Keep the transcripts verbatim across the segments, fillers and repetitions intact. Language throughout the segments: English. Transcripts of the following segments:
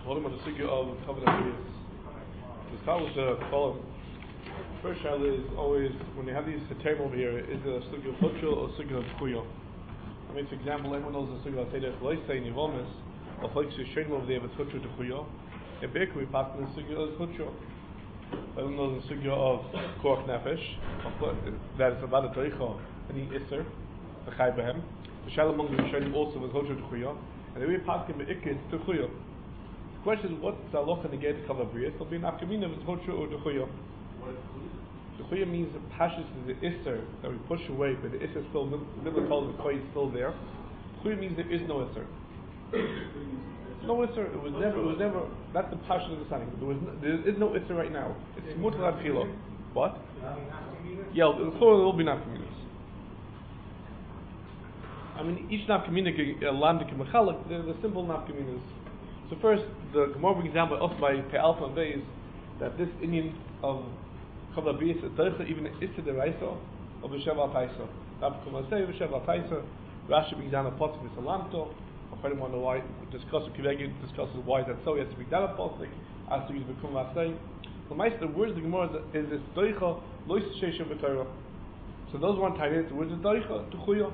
Holding on the sugya of Kavod Abriyas. To start with the following. First shal is always, when you have these term over here, is a sugya of Chutro or sugya of Chuyo. I mean, for example, everyone knows the sugya of Teda Chloisa in Yevomis, or Chloisa Shreim over there with Chutro to Chuyo. In Birka we pass in the sugya of Chutro. Everyone knows the sugya of Korach Nefesh, that is about a Teicha, and the Isser, the Chai Behem. The shal among the Shreim also was Chutro to Chuyo. And then we pass in the Ikkit to Chuyo. The question is, what's the halacha negate to Kavod Abriyas? It'll be an afkamina if it's Chutro or to Chuyo. The Chuya means the pashas is the Isser that we push away, but the Isser is still, middle of the Koy is still there. Chuya means there is no Isser. No Isser, it was never, it was never, that's the pashas of the signing. There, was no, there is no Isser right now. It's mutal adchila. What? Yeah, the Chuya will be nafkaminas. I mean, each nafkamina, landik and mechalak, they're the simple nafkaminas. So first, the Gemara brings down by us by Pe Alpha and Beis that this Indian of Kavod Abriyas is Teicha even Issa Deraisa of B'Shev Al Taisa. Rav Kumasei B'Shev Al Taisa. Rashi brings down a Posik V'Salamto. If anyone wonder why, discusses Kivegi discusses why that's so. He has to bring down a Posik. As to use B'Kum Vasei. The Meister, the words of the Gemara is this Teicha Lois Sheisha B'Torah. So those one time the words of Teicha to Chuyo.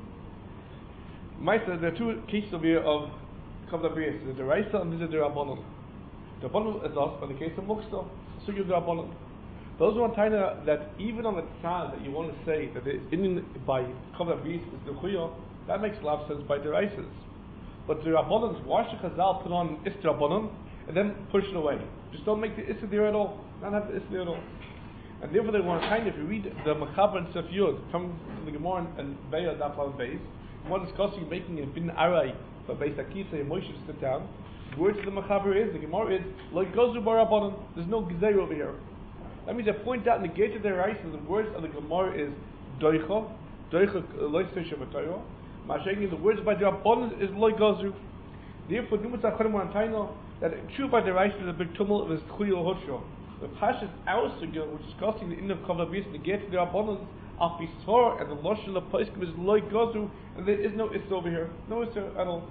Meister, there are two cases over here of Kavod Abriyas. There's the Deraisa and there's the Rabbanon. The Rabbanon is us on the case of Muksta. So you the Rabbanon. Those one time that even on the tzad that you want to say that it's in by Kavod Abriyas is the Chuyo, that makes a lot of sense by the Deraisas. But the Rabbanons, why should Chazal put on Ist Rabbanon and then push it away? Just don't make the Ist there at all. Not have the Ist there at all. And therefore they want to kind of, if you read the Mechaber and Sef Yud from the Gemara and Be'er Daf Al Beis, we're discussing making a bin aray for Beis Akisa and Moshe to sit down. The word to the Mechaber is, the Gemara is, like Gozu Bar Rabbanon, there's no Gezei over here. That means I point out in the gate of the rice, the words of the Gemara is Doicha, Doicha Lois Sheisha B'Torah. Mashayim, the words by the Rabbanon is Loi Gozu. Therefore, Numas Achonim Antaino, that true by the rice is a big tumult of his Chuyo Hoshyo. The Pashas our sugya, which is discussing the end of Kavod Abriyas, the gate of the Rabbanon, Afisor, and the Loshel of Paiskim is Loi Gozu, and there is no Issa over here. No Issa at all.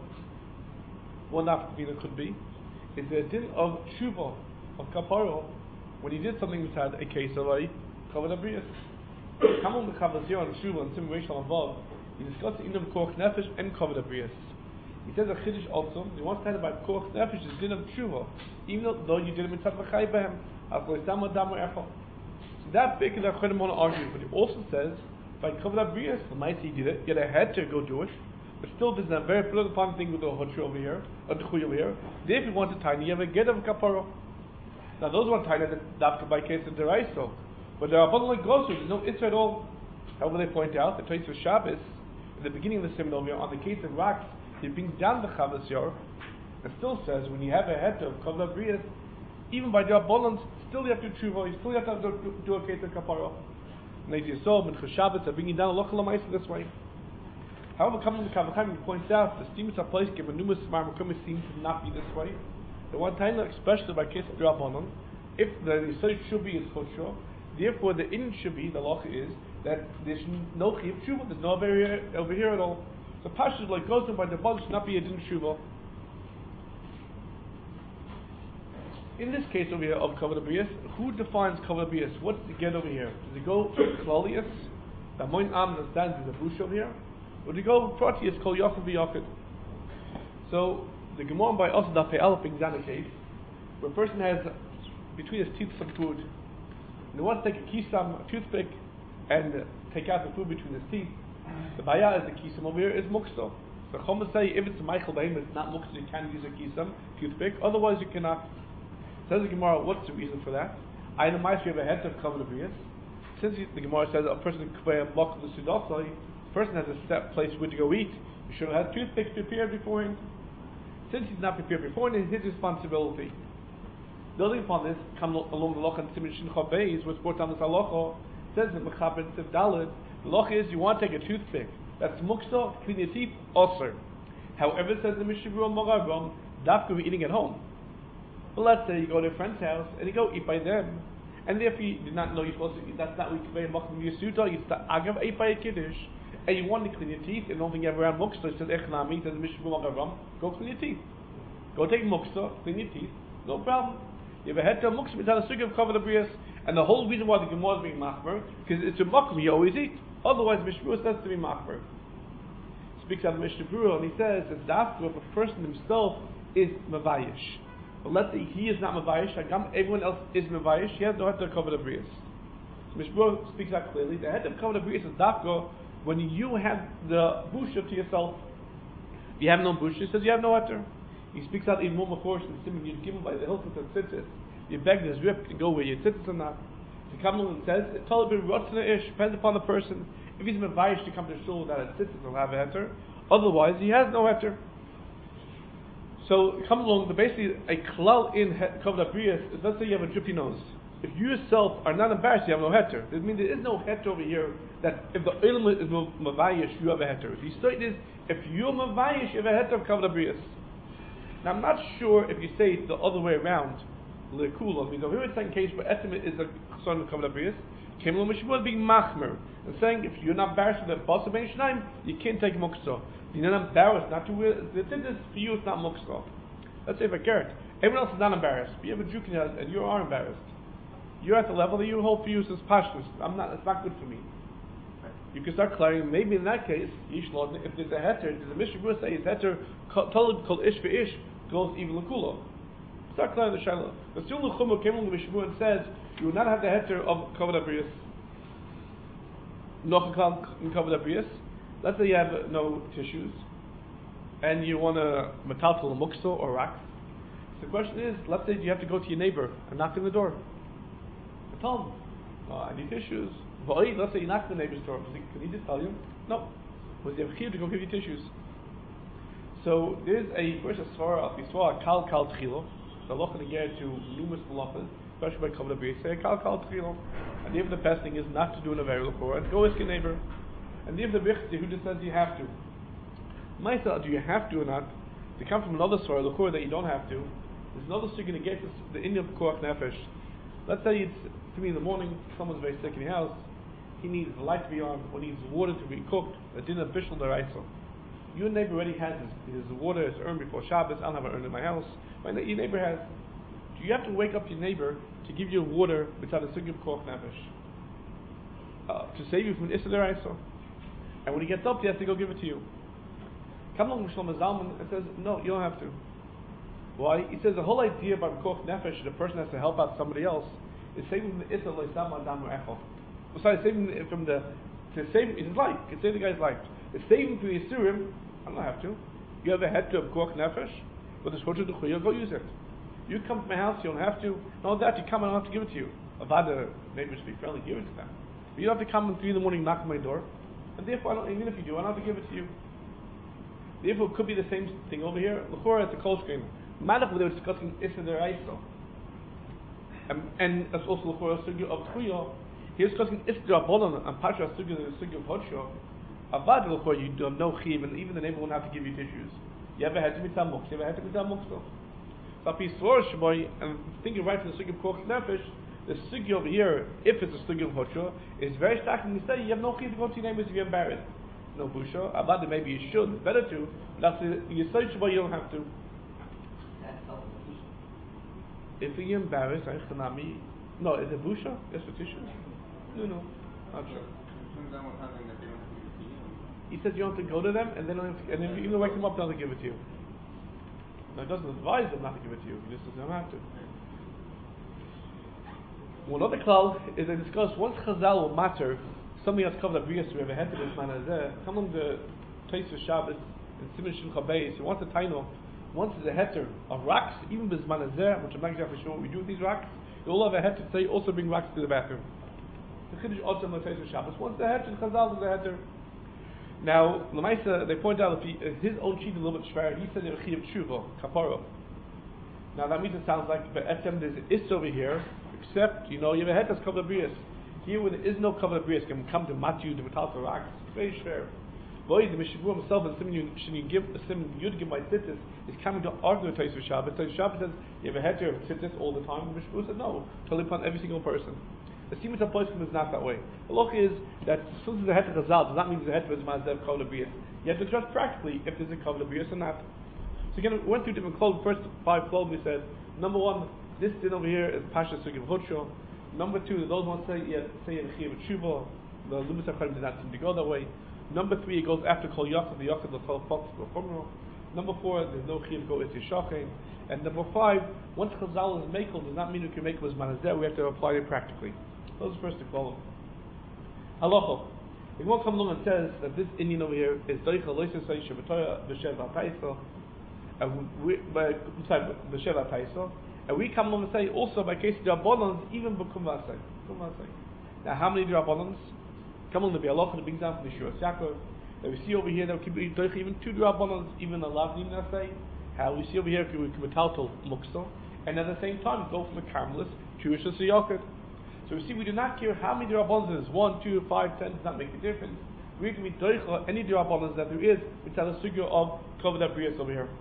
One after could be is the din of Tshuva, of Kaparo, when he did something which had a case of a Kavod Abriyas. Kamon B'Chavaz here on Tshuva and Sim Reishal above, he discussed the din of Korach Nefesh and Kavod Abriyas. He says a Chiddush also, he wants to tell about Korach Nefesh is din of Tshuva, even though you did it mitzvah v'chai behem, as lo yisam adam echo. So that big is our Chodim want to argue, but he also says, by Kavod Abriyas, the might he did it, yet I had to go do it, but still there's a very political fun thing with the Hodshu over here, or the Chuy over here. If you want to tiny, you have a get of Kaparo. Now those one tiny that dafka by case of Deraiso. But there are abundant like Gosu, there's no Isra at all. However they point out, the place of Shabbos, in the beginning of the seminar over here, on the case of rocks, he brings down the Chavas Yor, and still says when you have a head of Kavod Abriyas, even by the abundance, still you have to do tshuva, you still have to do, do a case of Kaparo. And as you saw, in Shabbos, they're bringing down a lochel amaisa this way. However, coming to the Kavod Abriyas, he points out the steam is a place given numerous marmakum seem to not be this way. The one time, especially by case of the Rabbanon, if the Yisrael should be is kosher, therefore the in should be, the loch is, that there's no chiv tshuva, there's no over here, over here at all. So Pashas like goes by the ball should not be a din tshuva. In this case over here of Kavod Abriyas, who defines Kavod Abriyas? What's the get over here? Does it go Klalius, that Moin Am understands is a bush over here? Or do you go Proteus called Yachid v'Yachid? So the Gemara by us Daf Pe'al brings down a case where a person has between his teeth some food, and he wants to take a kisam, a toothpick, and uh, take out the food between his teeth. The baya is the kisam over here is muksa. So Chomah say if it's a Michael Baim, it's not muksa, you can use a kisam, toothpick. Otherwise you cannot. Says the Gemara, what's the reason for that? I know my you have a head of Kavod Abriyas. Since the Gemara says a person can mock the sudasai, the person has a set place where to go eat. You should have had toothpicks prepared beforehand. Since he's not prepared beforehand, it's his responsibility. Building upon this, come along the loch and Siman Shin Chav Beis, which brought down this halacha, says the Mechaber and Sif Daled, the loch is you want to take a toothpick. That's muksa, clean your teeth, osir. However, says the Mishnah Berurah Moravam, dafka we're eating at home. But let's say you go to a friend's house and you go eat by them, and therefore you did not know you're supposed to eat. That's not what you convey makom yisuta. It's the agav ate by a kiddush, and you want to clean your teeth, and don't think you have around muksa. It says echnami, says the Mishnah Berurah Moravam, go clean your teeth. Go take muksa, clean your teeth, no problem. You have a heter muksa mitzad a sugi of covered abrius, and the whole reason why the Gemara is being machmer, because it's a makom you always eat. Otherwise, Mishnah says to be machmer. Speaks out of Mishnah Berurah, and he says that dafka if a person himself is mavayish. But let's say he is not mavayish, everyone else is mavayish, he has no heter covered abrius. So Mishnah Berurah speaks out clearly. The heter covered abrius is dafka when you have the busha to yourself. If you have no busha, he says you have no heter. He speaks out even more machorish than Simon you'd given by the hilchos and tzitzis. Your beg is ripped and go where your tzitzis are not. The Kabbalah says it totally ish depends upon the person. If he's mavayish to come to shul without a tzitzis, he'll have a heter. Otherwise, he has no heter. So come along. The basically a klal in kavod abrius is, let's say you have a drippy nose. If you yourself are not embarrassed, you have no heter. That means there is no heter over here. That if the ilm is mavayish, you have a heter. The state is if you're mavayish, you have a heter of kavod abrius. Now I'm not sure if you say it the other way around. Lekula means over here it's saying case where estimate is a son of kavod abrius. Came along Mishmur being machmer and saying if you're not embarrassed with the boss of Shnaim, you can't take muksa. You're not embarrassed not to wear the thing is for you it's not muksa. Let's say if a carrot, everyone else is not embarrassed, but you have a juke and you are embarrassed. You're at the level that you hold for you as pashtus. I'm not. It's not good for me. You can start clearing. Maybe in that case, Yishlod, if there's a heter, there's a Mishnah say it's heter told called ish for ish goes even lekula. Start clearing the shaila. The Sul Chumah came along the Mishnah and says you will not have the heter of kavod abrius. Nochakal in kavod abrius. Let's say you have uh, no tissues, and you want a metaltal mukso or raks. The question is, let's say you have to go to your neighbor and knock on the door. Tell him, oh, I need tissues. Let's say you knock on the neighbor's door. Can he just tell you? No. Was he have to go give you tissues? So there's a first a svara a svara kal kal tchilo. So loch and get to numerous malachas, especially by kavod abrius. Say kal kal tchilo. And even the best thing is not to do in a very local and go ask your neighbor. And even the bichti who just says you have to. Myself, do you have to or not? To come from another svara lochor that you don't have to. There's another so you're going to get this, the Indian koach nefesh. Let's say it's three in the morning, someone's very sick in the house, he needs the light to be on, or needs water to be cooked, a dinner bishul deraisa. Your neighbor already has his, his water is earned before Shabbos, I don't have it earned in my house, but your neighbor has. Do you have to wake up your neighbor to give you water without a sugib koach nefesh? Uh, to save you from an issa deraisa? And when he gets up, he has to go give it to you. Come along with Shlomo Zalman and says, no, you don't have to. Why? He says the whole idea about koach nefesh, the person has to help out somebody else, is saving the issa loisam adam echol. Besides saving from the to save his life, can save the guy's life. It's saving from the Yisurim. I don't have to. You have a head to have koach nefesh, but the shorter the chuya, go use it. You come to my house, you don't have to. No, that you come, I don't have to give it to you. Avada, neighbors be friendly, give it to them. But you don't have to come at three in the morning, knock on my door, and therefore, I don't, even if you do, I don't have to give it to you. Therefore, it could be the same thing over here. L'chora, it's a kol screen. Malach, they were discussing Issa Deraisa. Um, and that's also l'chora sugya of Tchuya. He was discussing Issa Derabonon and Pasha sugya the sugya of Hodsho. Avad l'chora, you do have no chiv, and even the neighbor won't have to give you tissues. You ever had to mitzah muksa, you ever had to mitzah muksa. So if he's swore shboy, and thinking right to the sugya of koach nefesh, the sugya over here, if it's a sugya of Hodsho, is very stark, and you say you have no chiv to go to your neighbors if you're embarrassed. No busha. Avad, maybe you should, it's better to. That's the, you say shboy, you don't have to. If you're embarrassed, no, is it busha? Yes, for tissues? No, no, not sure. He said you don't have to go to them, and then and then even wake them up, they'll give it to you. Now, it doesn't advise them not to give it to you. He just says you don't have to. One other klal is they discuss once Chazal will matter something that's covered up we have a head to this man as there. Come on the place for Shabbos in Siman Shulchan Beis. He wants a taino. Once there's a heter of rocks, even bisman azeh, which I'm not exactly sure what we do with these rocks, you all have a heter to say also bring rocks to the bathroom. The Chiddush also in the place of Shabbos. Once the heter, Chazal is a heter. Now, Lamaisa, they point out if he, his own sheet is a little bit shver, he said a chi of tshuva, kapara. Now that means it sounds like but etem there's an is over here, except you know you have a heter that's covered brias. Here when there is no covered brias, can come to Matthew to metal rocks. It's very shver. Boy, the Mishnah himself and Simon Yud give Simon Yud give my tzitzis is coming to argue with Tosfos Shabbos. So Shabbos says you have a heter of tzitzis all the time. The Mishnah said no, totally upon every single person. The Simon Tapoiskim is not that way. The look is that since there's a heter chazal does not mean there's a heter of mazev kavod brias. You have to trust practically if there's a kavod brias or not. So again, we went through different clothes. First five clothes we said, number one, this din over here is Pasha Sugim Hutsho. Number two, those ones say yeah, say in Chiv Tshuva. The Lumis HaChaim did not seem to go that way. Number three, it goes after Kol Yachid, the Yachid, the Kol Fox, the Chumro. Number four, there's no Chiv go Isi Shachin. And number five, once Chazal is Mekel, does not mean we can make it as Manazeh, we have to apply it practically. Those are first to follow. Halacha. If one comes along and says that this Indian over here is Doicha Loisasai Shabbataya B'Shev HaTaisa, and we, by, I'm sorry, B'Shev HaTaisa, and we come along and say also by case of Rabbanans, even B'Kum Vasai. Now, how many Rabbanans? Come along to be halacha that brings down from the Shur Yaakov. That we see over here that we can be Doicha even two Rabbanans, even a Lavnim Nasai. How we see over here we can be Metaltal Mukso, and at the same time go from the Carmelist to Shur Yaakov. So we see we do not care how many Rabbanans it is, one, two, five, ten, does not make a difference. We can be Doicha any Rabbanans that there is, which has a sugya of Kovod Abriyas over here.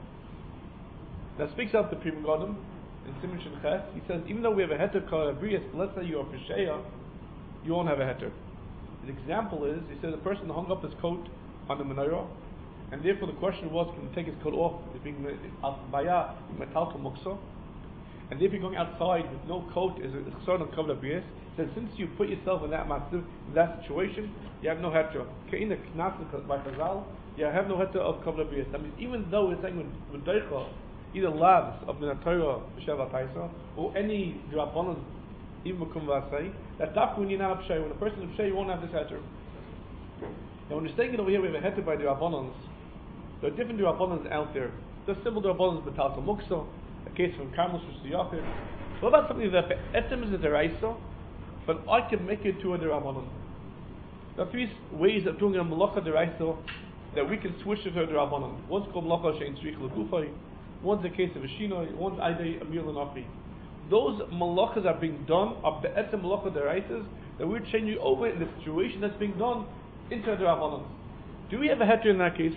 That speaks out the Pri Megadim in Siman Shin Ches. He says, even though we have a heter Kovod Abriyas, let's say you are Pesheya, you won't have a heter. The example is, he says a person hung up his coat on the menorah, and therefore the question was, can he take his coat off? Is being Al-Baya, Metal Mukso. And if you're going outside with no coat, is a sort of Kovod Abriyas, says since you put yourself in that massive, in that situation, you have no heter. Ke'ina Knas by Chazal, you have no heter of Kovod Abriyas. That means even though we're saying with, with Deicha, either labs of the Torah B'Shev HaTaisa, or any Rabbanan, even B'Kum Vasai, that dafka when you're not a Pshay, when a person is a Pshay, you won't have this heter. Now when you're saying it over here, we have a heter by the Rabbanans. There are different Rabbanans out there. There's simple Rabbanans B'Tal Mukso, a case from Karmos to Yachid. What about something that Etzem is a Deraisa, but I can make it to a Derabanan? There are three ways of doing a Malacha Deraisa that we can switch it to a Derabanan. One's called Malacha Shein Tzrich L'Gufay, one's a case of a Shinoi, one's Aidei Amir L'Nafi. Those Malachas are being done, are Be'etzem Malacha Deraisas, that we're changing over in the situation that's being done into a Derabanan. Do we have a heter in that case?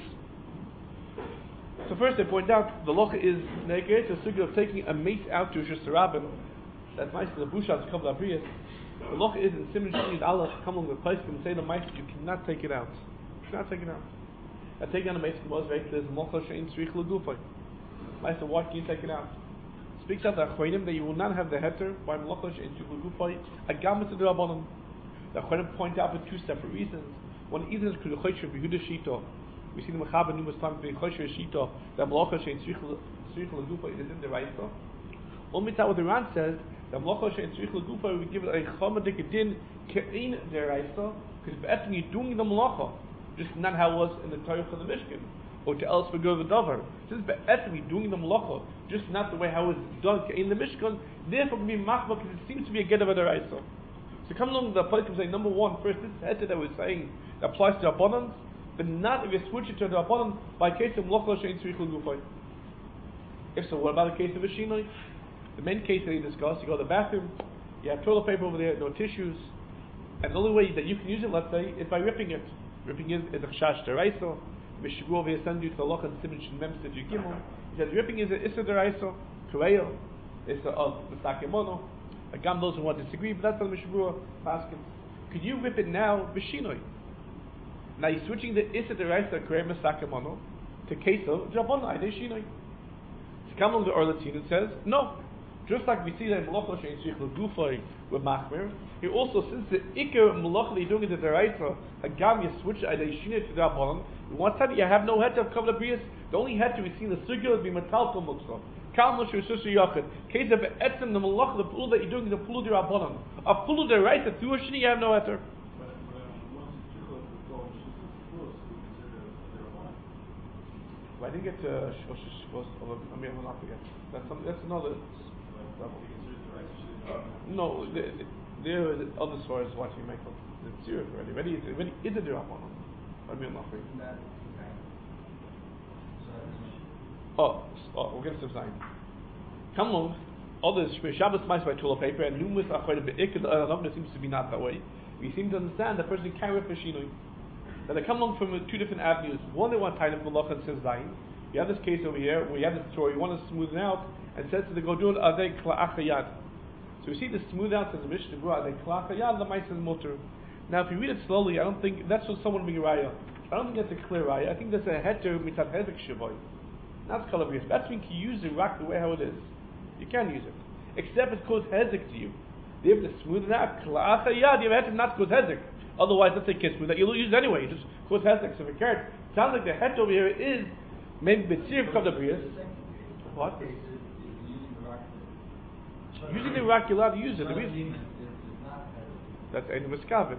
So first I point out, the locha is negate, the sugya of taking a mace out to Shus Rabin. That's nice in the Bushat Kovod Abriyas. The locha is in Siman Shin Allah come along the place and say the mace, you cannot take it out. You cannot take it out. And taking out a mace was very clear, Malacha Shein Tzrich L'Gufay. Mace, why can you take it out? Speaks out the Achronim that you will not have the heter by Malacha Shein Tzrich L'Gufay, Agam to the Rabbanon. The Achronim point out for two separate reasons. One is because the Choshev Yehuda Shito. We see the Mechaber numerous times being Choshev Shito that Malacha Shein Tzrich L'Gufay is in the Raisa. Only what the Ran says that Malacha Shein Tzrich L'Gufay we give it a Chomadik Din Ke'in Deraisa because be'etzem you're doing the Malacha, just not how it was in the Torah of the Mishkan, or to else forgo the Dover. Since be'etzem you're doing the Malacha, just not the way how it's done in the Mishkan, therefore it can be Machma because it seems to be a get of a Deraisa. So come along the place and say, number one, first this heter that we're saying that applies to Rabbanans, but not if you switch it to the Rabbanan by case of Malacha Shein Tzrich L'Gufay. If so, what about the case of a Shinoi? The main case that he discussed, you go to the bathroom, you have toilet paper over there, no tissues, and the only way that you can use it, let's say, is by ripping it. Ripping it is a Chash Deraisa. Mishabu over here send you to the Loch and Siman Shin Mem Sifyu Gimel. He says ripping is a Issa Deraisa, Kureil, Issa of the Sakemono. Again, those who want to disagree, but that's on Mishabu Paskin. Could you rip it now, B'Shinoi? Now you're switching the Issa Deraisa Kureil Sakemono to Keso, Jabon Aidei Shinoi. So come along the Orlatin and says, no. Just like we see that in Malacha Shein Tzrich L'Gufay with Machmir, here also, since the Iker Malacha that you're doing in the Deraisa, Hagam, you switch Aidei Shinoi to the Rabbanon, one time you have no heter of Kovod Abriyas, the only heter we see in the circular would be Metaltal Mukso. Kalmo Shus Yachid. Case of Etzem, the Malacha, the Pulu that you're doing is a Pulu de Rabbanon. A Pulu Deraisa, through a Shini, you have no heter. I didn't get to Shosh Amir L'Nafi yet. That's some, that's another level. No, there are other stories watching Michael. It's serious already. Already is already is a Dirabbanon. Amir L'Nafi. Oh, oh, we'll get some sign. Come along. Others Shabbos mice by toilet paper and numerous achronim be'ikad uh, seems to be not that way. We seem to understand that person can rip a shinoi. Now they come along from two different avenues. One, they want time of Malacha and says Zayin. You have this case over here where you have the story, you want to smooth it out, and says to the Godul, Adei Kla'achayad. So we see the smooth out says the Mishnah Berurah, Adei Kla'achayad, the Mice is Mutter. Now if you read it slowly, I don't think, that's what someone being a raya. I don't think that's a clear raya. I think that's a heter mitzad hezek shavoy. That's kalabrias. That's when you use the rock the way how it is. You can use it, except it causes hezek to you. You have to smooth it out. Kla'ach hayad, you have to not cause hezek. Otherwise, let's say kiss smooth that you'll use it anyway. You just cause hezek. So if it cares, sounds like the het over here is maybe betzir kalabrias. What? Using the rock, you're allowed to use it. The reason that's ein miskavin.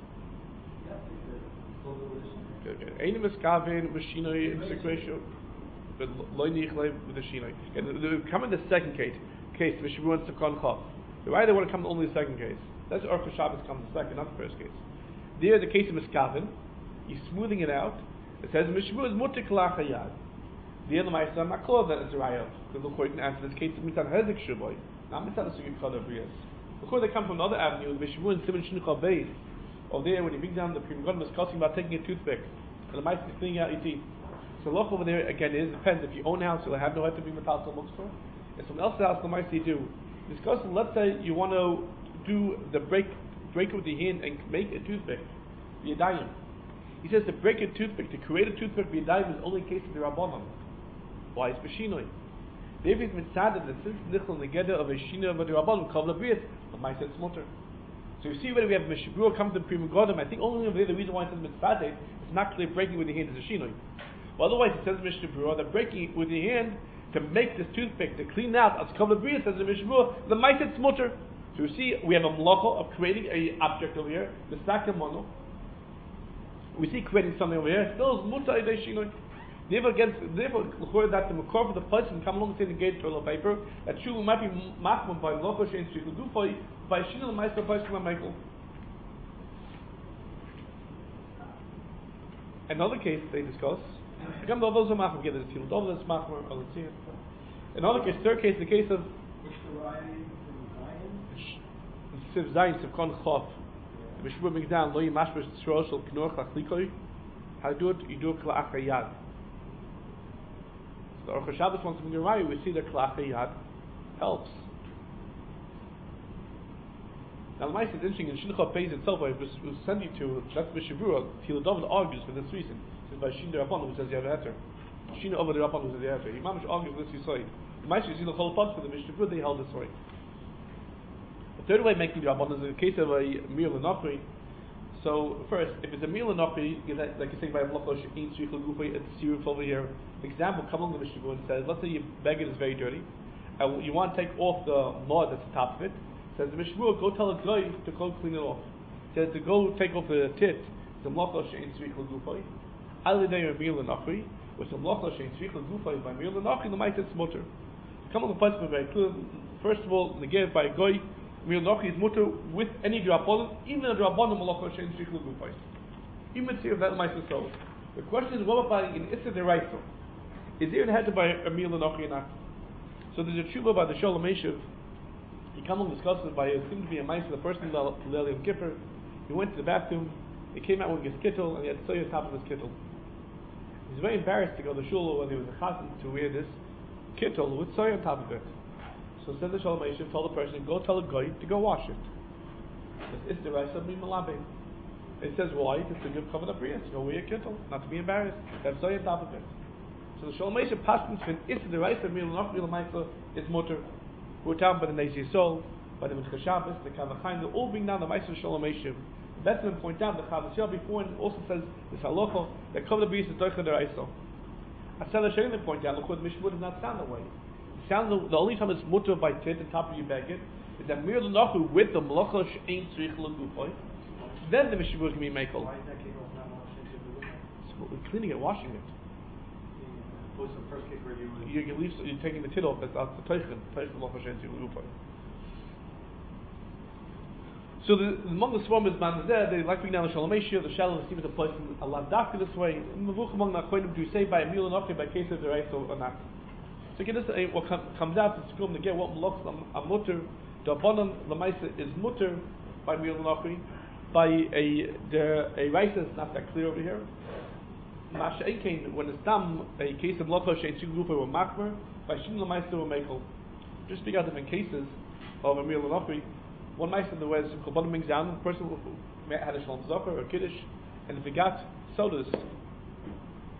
Ein miskavin with shinoi execration, but loy nichlei with the shinoi. And come in the second case. Case which wants to con chav. Why they want to come only the second case? That's Orcha Shabbos comes the second, not the first case. There, the case of miskavin, you're smoothing it out. It says mishvu is mutik lach hayad. The other ma'isa makol that is rayov because the court can answer this case of mitzad hezek shuboy. Not mitzad sugim kadabrias. Because they come from another avenue, the mishvu and simon shnucha beis. Over there, when you bring down the Pri Megadim was discussing about taking a toothpick and the ma'isa is cleaning out your teeth. So look over there again. It depends. If you own a house, you'll have no right to bring metal to a bookstore. If someone else's house, the ma'isa you do. Discussing. Let's say you want to do the break break it with your hand and make a toothpick. The yadayim. He says to break a toothpick, to create a toothpick the yadayim is only in case of the rabbanon. Why? It's b'shinoi. David mitzaded that since nichol negeda of a shinoi of the rabbanon kol labriyat, the ma'isa it's mutter. So you see when we have Mishabur come to Pri Megadim, I think only over there the reason why it says mitzaded is not clear breaking with your hand is a shinoi. Well, otherwise it says Mishabur that breaking it with your hand to make this toothpick, to clean out as kol labriyat says the Mishabur, the ma'isa it's mutter. So you see we have a malacha of creating a object over here, the sakamono. We see creating something over here, still is mutter idei shinoi. Never against, never heard that the makor for the person come along and say the gate toilet paper that you might be machman by local shein strict do for by shinul meister person by Michael. Another case they discuss. Again, the others are machman get it. The others machman. I'll see it. Another case, third case, the case of Siv Zayin Siv Kon Chof. The Mishmur brings down lo yimashmash tzrosh al knorch lachlikoi. How to do it? You do it kla'ach hayad. The Orcha Shabbos wants to bring a raya. We see that kla'ach hayad helps. Now the Ma'aseh is interesting. In Shinocha Beis itself, I was, was sending to that's Mishavura. Tila David argues for this reason. It says by Shin the Rabban who says you have a heter. Shin over the Rabban who says you have a heter. Imam argues this side. The Ma'aseh is in the whole part for the Mishavura. They held this way. The third way of making the Rabban is in the case of a meal l'nachri. So first, if it's a meal l'nachri, like you say by Mlochosh Ein Tzricha Gufay, it's siruf over here. Example, come along the Mishavura and says, let's say your beggar is very dirty, and you want to take off the mud that's the top of it. Says the Mishmur, go tell a guy to go clean it off. Says to go take off the tit. The mlacha shein tzricha gufay. Alidei meal l'nachri. With the mlacha shein tzricha gufay by meal l'nachri, the ma'aseh it's mutter. Come on the place very clear. First of all, negate by a guy, meal l'nachri is mutter with any drabonim, even a drabonim mlacha shein tzricha gufay. Even if that ma'aseh so. The question is, what about in Issa deraisa? Is there had to buy a meal l'nachri or not? So there's a tshuva by the Sholem Eshev. He come and discussed it by it seemed to be a mice of the person Lel Yom Kippur. He went to the bathroom, he came out with his kittel, and he had soy on top of his kittel. He was very embarrassed to go to shul when he was a chassan to wear this kittel with soy on top of it. So said the Sholem Eshev told the person, go tell a guy to go wash it. It's the rice of me malabe. It says why? It's to give covenant prayers. Go wear a kittel, not to be embarrassed. Have soy on top of it. So the Sholem Eshev passes when it's the rice of me not real ma'isa is mutter. We're talking about the Nezi Yisol, by the Mincha Shabbos, the Kavachaim, they all bring down the Ma'aser Sholem Eshev. The Betzim point out the Chavasiyah before and also says this halacha that Kavod B'Yis is Doicha Deraisa. Asel Hashem point out, look, the Mishmur does not sound that way. It sounds the only time it's mutter by tit on top of your baggage is that Mir L'Nachu with the Malacha Shein Tzrich L'Gufoy. Then the Mishmur can be Mekel. Why is that case also not Malacha? So we're cleaning it, washing it. What's the first case where you would... You, you leave, you're taking the tit off, that's the Teichen, Teichen Malacha Shein Tzrich L'Gufoy. So the, among the swarm is man there, they like bring down the Sholem Eshev, the shallow seems to place a lot darker this way. Mavuch among the Akoinim, do you say by a meal and okay by case of the right or not? So get this, uh, what com- comes out to scrum to get what Malach a mutter, the Abonon, the Maisa is mutter by meal and okay, by a the a rice is not that clear over here. Masha Ekein, when it's done, a case of Malach Shein Tzrich L'Gufoy or Makmer, by Shin the Maisa or Mekel. Just speak out different cases of a meal and okay. One mice in the way the bottom brings down, the person who had a shalom zacher or kiddush, and if he got sodas,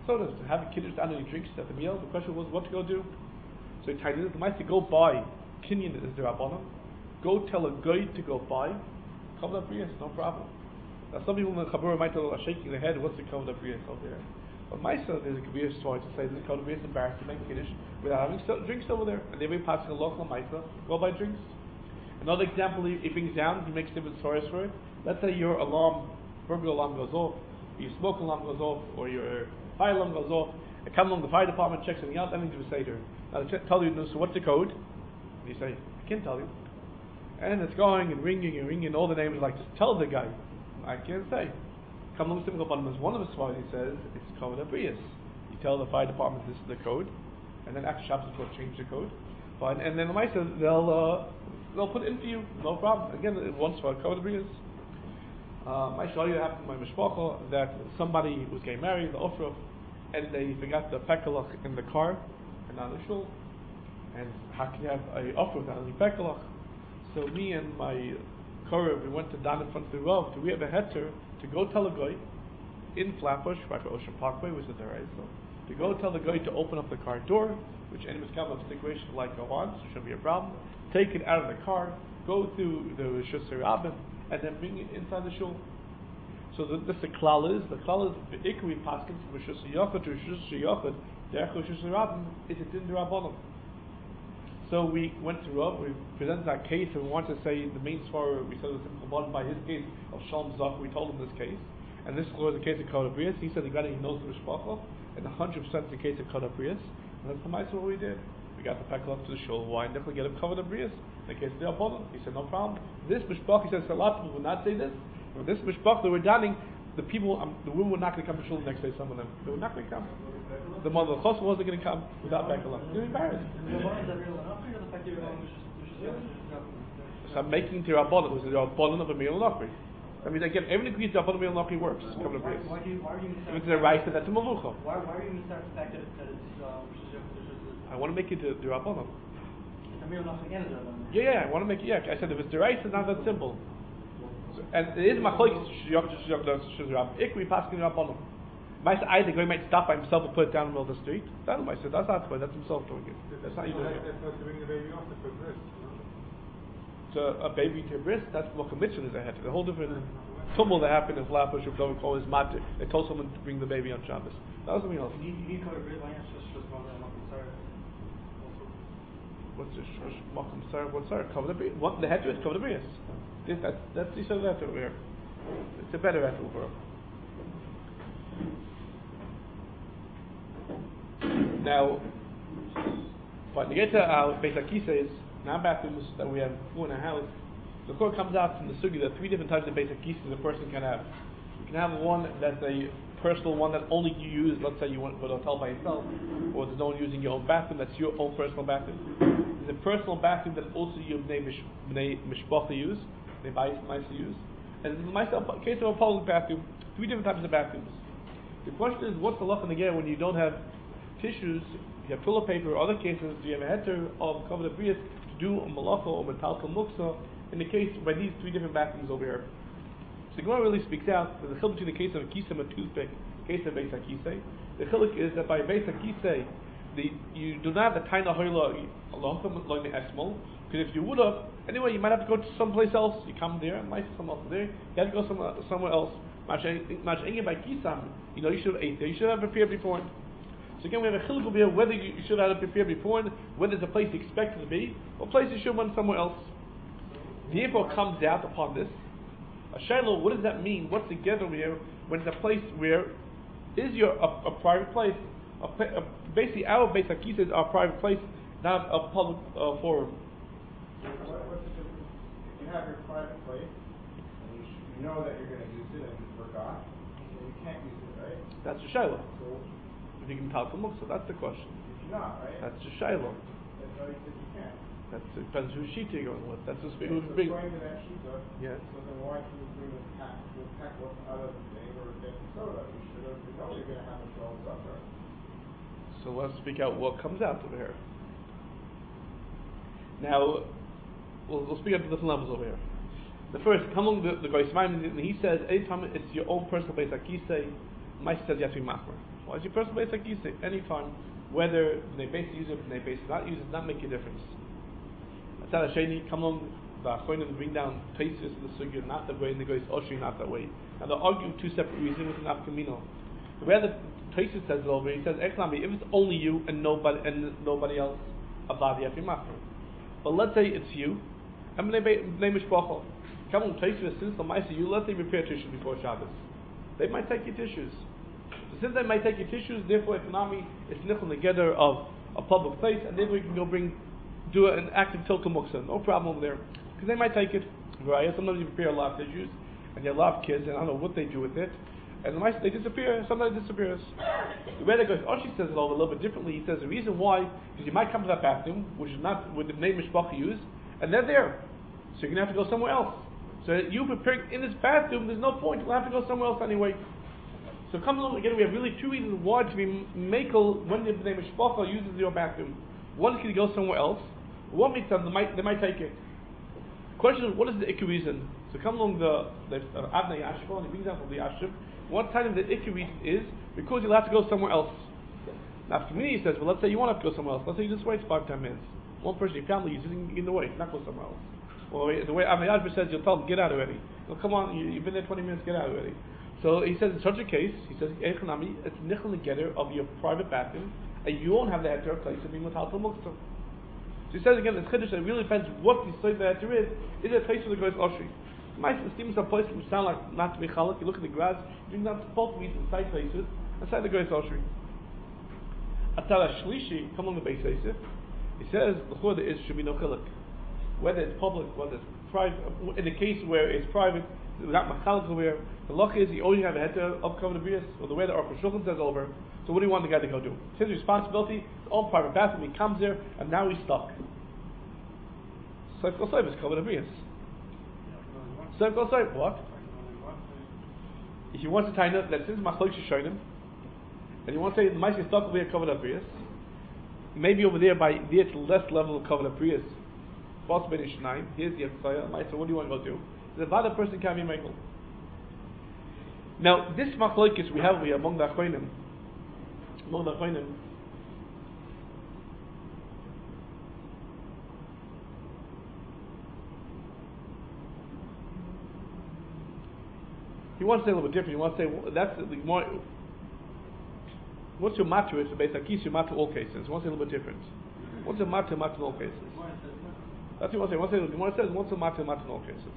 sodas, to have a kiddush and any drinks at the meal. The question was what to go do. So he tied it. The mice to go buy. Kinyan is the rabbanon. Go tell a guy to go buy. Kavod Abrius, no problem. Now some people in the Chabura might are shaking their head. What's the Kavod Abrius over there? But Maisa, there's a Kabir story to say this Kavod Abrius embarrassed to make kiddush without having so, drinks over there, and they may pass a local Maisa. Go buy drinks. Another example he, he brings down. He makes different stories for it. Let's say your alarm, burglar alarm goes off, or your smoke alarm goes off, or your fire alarm goes off. It comes along the fire department, checks something out. Anything to say to her. Now they tell you, so what's the code? And you say, I can't tell you. And it's going and ringing and ringing. All the names like just tell the guy. I can't say. Come along simple bottom as one of the slides. He says it's Kavod Abrius. You tell the fire department this is the code, and then after Shabbos will change the code. Fine, and then the mice they'll uh, they'll put it in for you, no problem. Again, once for Kavod Abrius. Uh, my shayla happened to my mishpacha that somebody was getting married, the ofra, and they forgot the pekalach in the car and not in the shul. And how can you have a ofra without any pekalach? So me and my Korah, we went to down in front of the Rav. Do we have a heter to go tell a guy in Flatbush, right by Ocean Parkway, which is the right, so to go tell the guy to open up the car door, which any kind of situation like go on, so it shouldn't be a problem. Take it out of the car, go through the Rishus Rabin, and then bring it inside the shul. So the, this the klal is the klal is the ikri paskins from Rishus Yochad to Rishus Yochad. Derech Rishus Rabin is it in the Rabbanon. So we went to Rav, we presented our case, and we wanted to say the main story. We said it was Chabad by his case of Shalom Zach. We told him this case, and this was the case of Kavod Abrius. He said he got it, he knows the mishpacha, and one hundred percent the case of Kavod Abrius. And that's the mice what we did. We got the pekel up to the shul. Why didn't we get a Kavod Abrius? In the case of the Apollo, he said no problem. This mishpacha, he says a lot of people would not say this. But this mishpacha that we're dining, the people, um, the women were not going to come to shul the next day. Some of them, they were not going to come. The mother of the chosr wasn't going to come without pekel up. They're embarrassed. So I'm making the Rabbanon, it was the Rabbanon of a Meal Nachri. I mean, again, everyone agrees the Rabbanon of a Meal Nachri works. Why, why, why do you, why are you If it's a right, that's a Mavucha. Why, why are you start the fact that, it, that it's, uh, I want to make it the, the Rabbanon. It's a Meal Nachri again, is a Rabbanon. Yeah, yeah, I want to make it, yeah. I said if it's the right, it's not that simple. So, and it is Machlokes, Shiyok, Shiyok, Shiyok, Ikri, Paskin, Rabbanon. Might either going might stop by himself and put it down in the middle of the street. That might say that's not good. That's himself doing it. That's not you doing it. That's not to bring the baby off to put bris. To a baby to bris, that's what commission is ahead. The whole different tumble that happened in Flatbush of David call is matter. They told someone to bring the baby on Shabbos. That was something else. You need, you need Kavod Abrius. Why not just just go there and sorry? What's this? Malcolm Sarah? What's Sarah? Kavod Abrius. What the head to it? Kavod Abrius. That's that's he said that over here. It's a better head over. Now, but to get to our Beis HaKisei, now bathrooms that we have four in a house, the court comes out from the sugi. There are three different types of Beis HaKisei a person can have. You can have one that's a personal one that only you use. Let's say you want to put a hotel by yourself, or there's no one using your own bathroom. That's your own personal bathroom. There's a personal bathroom that also your bnei mishpacha use, they buy nice to use. And in the case of a public bathroom, three different types of bathrooms. The question is, what's the luck in the gear when you don't have tissues, you have toilet paper, or other cases, do you have a heter of Kavod Abrius to do a malacha or metaltal muksa in the case by these three different bathrooms over here? So the Gemara really speaks out. There's a chiluk between the case of a kisei and a toothpick, case of Beis HaKisei. The chiluk is that by Beis HaKisei, the you do not have the taina hoila alonkum loy me'esmol, because if you would have, anyway, you might have to go to someplace else. You come there, and might someone else there. You have to go somewhere, somewhere else. By kisam, you know, you should have ate there. You should have prepared before. So again, we have a chiluk over here whether you should have prepared before, whether it's a place you expect it to be, or a place you should have went somewhere else. The info comes out upon this. A shiloh, what does that mean? What's together here when it's a place where is your a, a private place? A, a, basically, our Beis HaKisei is our private place, not a public uh, forum. What, what's the difference? If you have your private place, and you, sh- you know that you're going to use it and you forgot, then you can't use it, right? That's the shiloh. So, If you can talk to muksa, that's the question. if you're not, right? That's the shiloh. That's why he said you can't. That depends whose sheet you're going with. That's just Okay, who's so big. going to that shita, Yes. so then why can you bring the pack, the pack out of the thing or get the soda? You should have, you know you're going to have a twelve supper. So let's speak out what comes out over here. Now, we'll, we'll speak out to different levels over here. The first, come along the, the Goy Smaim, and he says, anytime it's your own personal Beis HaKisei, Mike says you have to be machmer. Why is your personal base like you say? Anytime, whether they base use it, they base not use it, not make a difference. That's how Shani come along. The Achronim bring down Taisus in the Sugya not that way, and the goes Oshri not that way. And they'll argue two separate reasons with an Afkamino. The way that Taisus says it over, he says, Eklami, if it's only you and nobody and nobody else, Abadi Afimachar. But let's say it's you, and they mishpachal. Come on, Taisus, since the Maisa, you let them repair tissues before Shabbos. They might take your tissues. So since they might take your tissues, therefore economy is nichel together of a public place, and therefore you can go bring, do an active tilka muksa. No problem over there. Because they might take it. Right? Sometimes you prepare a lot of tissues, and you have a lot of kids, and I don't know what they do with it. And the mice, they disappear. Sometimes it disappears. The way that goes, Oshi says it all a little bit differently. He says the reason why is you might come to that bathroom, which is not with the name Mishpacha used, and they're there. So you're going to have to go somewhere else. So you preparing in this bathroom, there's no point. You'll have to go somewhere else anyway. So come along again. We have really two reasons why to be makel when the name Mishpacha uses your bathroom. One is going to go somewhere else. One makes sense. They might they might take it. The question is, what is the ikka reason? So come along the the uh, Avnei Yashiv, and he brings out from the Yashiv. One time the ikka reason is because you'll have to go somewhere else. Now, if the community says, well, let's say you want to go somewhere else. Let's say you just wait five ten minutes. One person in your family is in the way, not go somewhere else. Well, the way Avnei Yashiv says, you'll tell them, get out already. Well, come on, you, you've been there twenty minutes, get out already. So he says in such a case, he says, Eichanami, it's nichel negeder of your private bathroom, and you won't have the heter place of being with halal muktzah. So he says again, it's chiddush, it really depends what the side the heter is. Is it a place where the goes oshri? Mice the steams are places which sound like not to be chalak. You look at the grass, you bring down both weeds inside places, inside the goes oshri. Atara shlishi, come on the base Yosef. He says before there is should be no chiluk. Whether it's public, whether it's private, in the case where it's private, without machalik over, the luck is you only have a heter of covered abrius, or the way the Aruch Shulchan says over. So what do you want the guy to go do? It's his responsibility. It's all private bathroom. He comes there, and now he's stuck. Seif Kol Seif is covered abrius. Seif Kol Seif, what? If you want to tie that since Machloek Shoshonim, and you want to say the mice is stuck over here covered abrius, maybe over there by there it's less level of covered abrius. Boss Ben Ishnayim, here's the Yitzchayah. Mice, so what do you want to go do? The other person can be Michael. Now, this machlokes we have here among the Achronim, among the Achronim, he wants to say a little bit different. He wants to say well, that's the more. What's your matter? It's based on kis your matter all cases. He wants to say a little bit different. What's your matter? Matter in all cases. That's what he wants to say. He wants to say. The Gemara says what's your matter? Matter in all cases.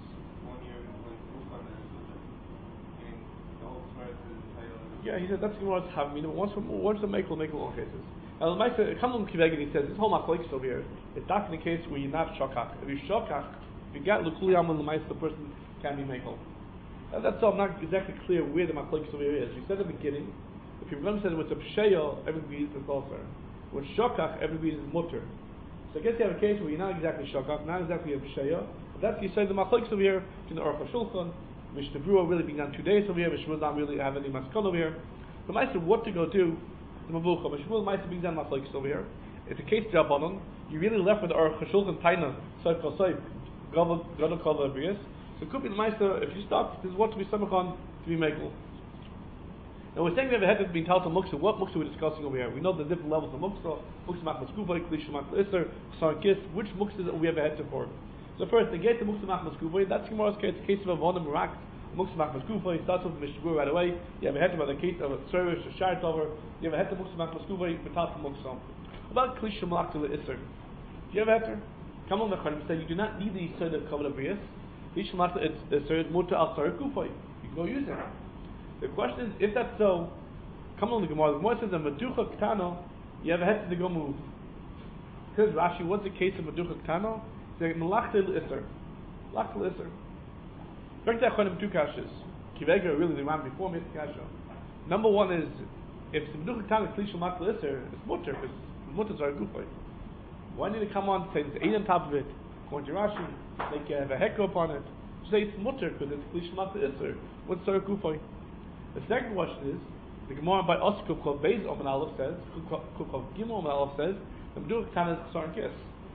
Yeah, he said that's the Gemara's having. Once once the make will make all cases. Now the Ma'aser comes on Kiveged. He says this whole machlokes over here is not in the case where you're not shokach. If you shokach, if you got l'kuli amal the Ma'aser, the person can be makel. And that's all. I'm not exactly clear where the machlokes over here is. We said at the beginning, if you're going to say with a psheyo, everybody is also. With shokach, everybody is mutter. So I guess you have a case where you're not exactly shokach, not exactly a psheyo. That's you say the machlokes over here in the Aruch Shulchan. Mishnah Berurah really being done two days over here. Mishnah don't really have any maskon over here. The Ma'aser what to go do? The Mavucha. Mishnah Ma'aser being done machlokes over here. It's a case Rabbanon. You really left with the Aruch Shulchan Taina Seif Kol Seif Gadol Gadol Kol Abrius. So it could be the Ma'aser if you stop. This is what to be samachon to be mekel. Now we're saying we have a head that's being taught to muksa. What muksa we're discussing over here? We know the different levels of muksa. Muksa machmas kuvay, klisha machmas iser, chasar kis. Which muksa we have a head for? So first, they get the muksa machmas kuvay. That's Gemara's case. The case of a vonim rak. Muksa machmas kuvay starts with Mishnah Berurah right away. You have a head about the case of a service, a shart over. You have a head to muksa machmas kuvay, but taught to muksa. About klisha machmas iser. Do you have a head? Come on, the Chaim say you do not need the iser of kavod abrius. Klisha machmas iser muta al sar kuvay. You can go use it. The question is, if that's so, come on the Gemara. The Gemara says that Meducha Ktano, you have a head to go move. Because Rashi, what's the case of Meducha Ktano? It's Melachtel Isser. Melachtel Isser. Back to Achonim, two kashas. Kiveged, really, the Ram before me, kasha. Number one is, if it's Meducha Ktano, it's Klishal Melachtel Isser, it's Mutter, because Mutters are a gufay. Why need to come on and say there's eight on top of it? According to Rashi, like you have a hekko upon it. Say it's Mutter, because it's Klishal Melachtel Isser. What's a gufay? The second question is, the Gemara by Os Kukov Beis Omen Aleph says, Kukov Gimel Omen Aleph says, the Meducha Ktana is Chasar and Kiss.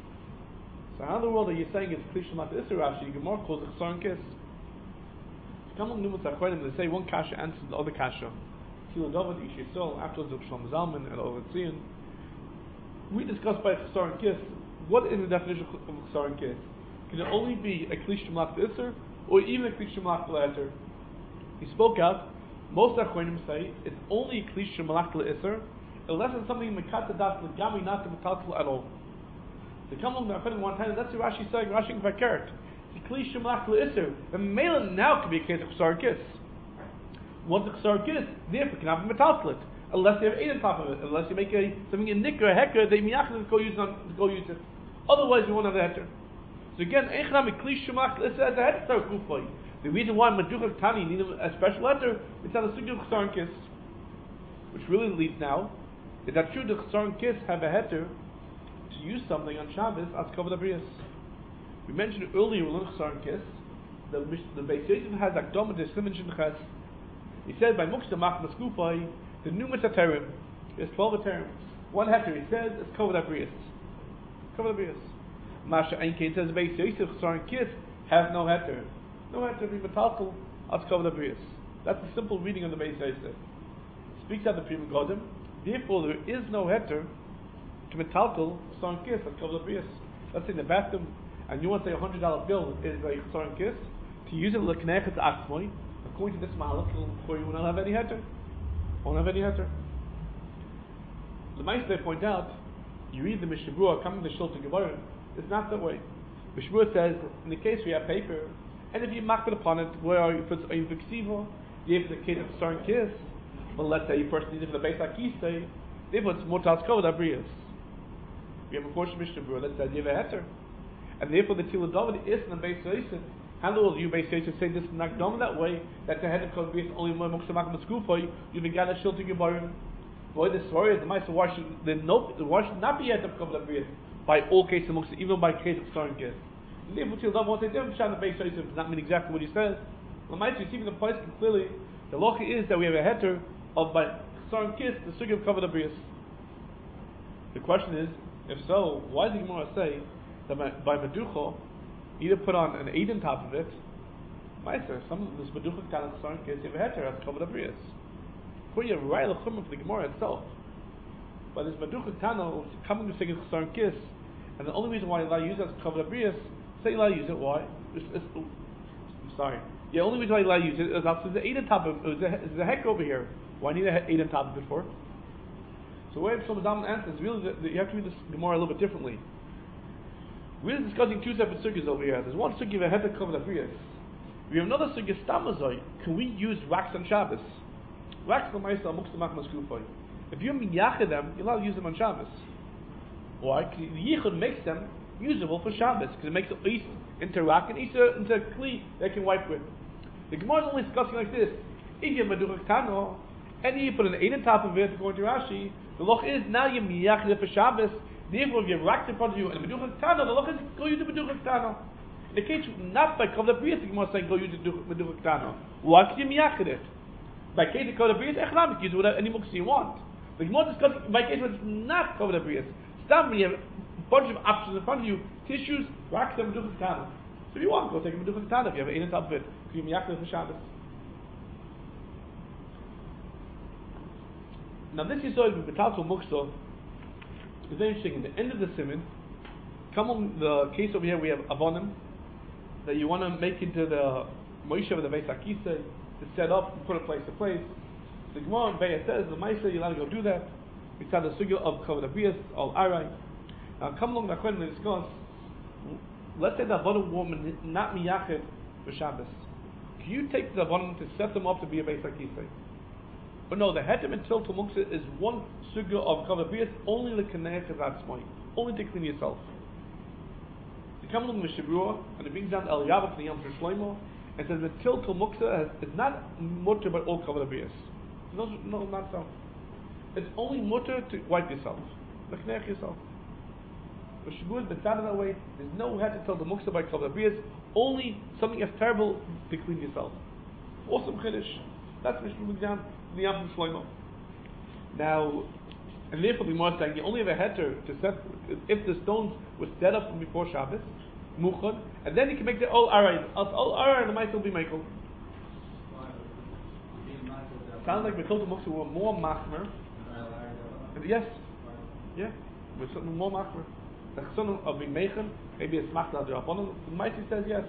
So how in the world are you saying it's Klishah Mat Isser Rashi? Gemara calls it Chasar and Kiss. Come on, Numat Achronim, they say one kasha answers the other kasha. Tila David, Ish Yisrael, afterwards of Shlomo Zalman and Ovid Zion. We discussed by Chasar and Kiss, what is the definition of Chasar and Kiss? Can it only be a Klish Shemlach Isser, or even a Klish Shemlach Isser? He spoke out, most Achronim say, it's only a Klish Shemlach Isser, unless it's something Mekata Das Legami, not the Metaltal at all. The Kamal Achronim one time, that's what Rashi saying, Rashi in Vakert. It's a Klish Shemlach Isser. The Mela now can be a case of Chasar and Kiss. Once the Chasar Kiss, therefore can have a metalslit, unless you have eight on top of it, unless you make a something a nicker, a hecker, they miyachid to go use on to go use it. Otherwise, you won't have the heter. So again, eichnam klish shemach as a heter kufay. The reason why Maducha Tani need a special letter is on the sugya of Chasar Kiss, which really leads now is that true the Chasar Kiss have a heter to use something on Shabbos as kavod abrius. We mentioned earlier in Chasar Kiss the the Beis Yosef has akdom the siman shenches. He said by Muksa Machmas Kufay, the Numas Aterim is twelve Aterim. One heter, he says, is Kavod Abrius. Kavod Abrius. Masha Einkein says, Beis Yosef, Chasar and Kiss have no heter. No heter, be metaltal, as Kavod Abrius. That's a simple reading of the Beis Yosef. Speaks out the Prima Godim, therefore there is no heter to metaltal, Chasar and Kiss, as Kavod Abrius. Let's say in the bathroom, and you want to say a hundred dollar bill is a Chasar and Kiss, to use it l'knechet atzmoi, according to this mahalach, for you will not have any heter. Won't have any heter. The Meister point out, you read the Mishnah Berurah coming to Shulchan Gemara, it's not that way. Mishnah Berurah says, in the case we have paper, and if you mark it upon it, where are you, if it's a fixivo, you have the case of Chasar and Kiss, well let's say you first need it for the Beis HaKisei, therefore it's motas kavod abrius. We have a portion of Mishnah Berurah that says you have a heter. And therefore the Tila David is in the Beis Yosef. How will you basically say this is not done that way? That the head of Kol Bris only one Muksamak Maskufoy, you began a shilting your baron. Boy, the story is the Meister why should the no why should not be head of Kol Bris by all cases of Muksa, even by case of Chasar and Kiss. And therefore Tila David won't say different shot in the Beis Yosef does not mean exactly what he says. The Meister is even the place clearly the loch is that we have a heter of by Chasar and Kiss, the sugi of Kol Bris. The question is, if so, why does the Gemara say that by, by Meducha either put on an eight on top of it, Meister, some of this Meducha Tan Chasar and Kiss, you have a heter as Kavod Abrius. For you have right l'chum of the Gemara itself. But this Meducha Tan coming to sing Chasar and Kiss, and the only reason why you allow to use it as Kavod Abrius, say you allow to use it, why? It's, it's, I'm sorry. The only reason why you allow to use it is because there's an eight on top of it, there's a heck over here. Why need a eight on top of it for? So the way Shlomo Zalman answers, really, the, the, you have to read this Gemara a little bit differently. We're discussing two separate sugyas over here. There's one sugya of a heter kavod abrius. We have another sugya stamazoi. Can we use wax on Shabbos? Wax on Ma'aseh Muksamak Maskufay. If you miyachid them, you're allowed to use them on Shabbos. Why? Because the yichud makes them usable for Shabbos because it makes it east into rock and east into kli they can wipe with. The Gemara is only discussing like this: if you have Meducha Tano and you put an eight on top of it, according to Rashi, the loch is now you miyachid it for Shabbos. Therefore, if you have racks in front of you and a Meducha Tano, the loch is go use the Meducha Tano. In the case not by Kavod Abrius, the Gemara is saying go use the Meducha Tano. Why can you miyachid it? By case of Kavod Abrius, echnam, use it without any muksa you want. The Gemara is discussing by case when it's not Kavod Abrius. Stam when you have a bunch of options in front of you, tissues, racks, and Meducha Tano. So if you want, go take a Meducha Tano if you have an eight on top of it. Can you miyachid it for Shabbos? Now this is all with Betal Muksa. It's very interesting. At the end of the simon, come on the case over here we have avonim that you want to make into the Moshe of the Beis HaKisei to set up and put it place to place. The Gemara in Beis says the Ma'aseh you're allowed to go do that. It's on the sugya of Kavod Abrius al Arai. Now come along the Achronim to discuss. Let's say the avonim woman not miyachid for Shabbos. Can you take the avonim to set them up to be a Beis HaKisei? But no, the hetem and tiltul muksa is one sugya of Kavod Abrius, only the kenech is atzmai, only to clean yourself. You come along the Mishnah Berurah, and it brings down El Yavach the Yom Shlomo, and says the tiltul muksa is not mutter but all Kavod Abrius. No, no, not so. It's only mutter to wipe yourself, the kenech yourself. The Mishnah Berurah is betzad that way. There's no hetem tiltul muksa by Kavod Abrius, only something as terrible to clean yourself. Awesome chiddush. That's Mishnah Berurah down. Now, and therefore the Gemara is saying you only have a heter to set if the stones were set up from before Shabbos, muchad, and then you can make the all aray. All aray, the might will be Michael. sounds like Betotel Muksa were more machmer. Yes. Yeah. We're something more machmer. The Chassanim of being Meichen, maybe it's machmer al Rabbanon. The Maisi says yes.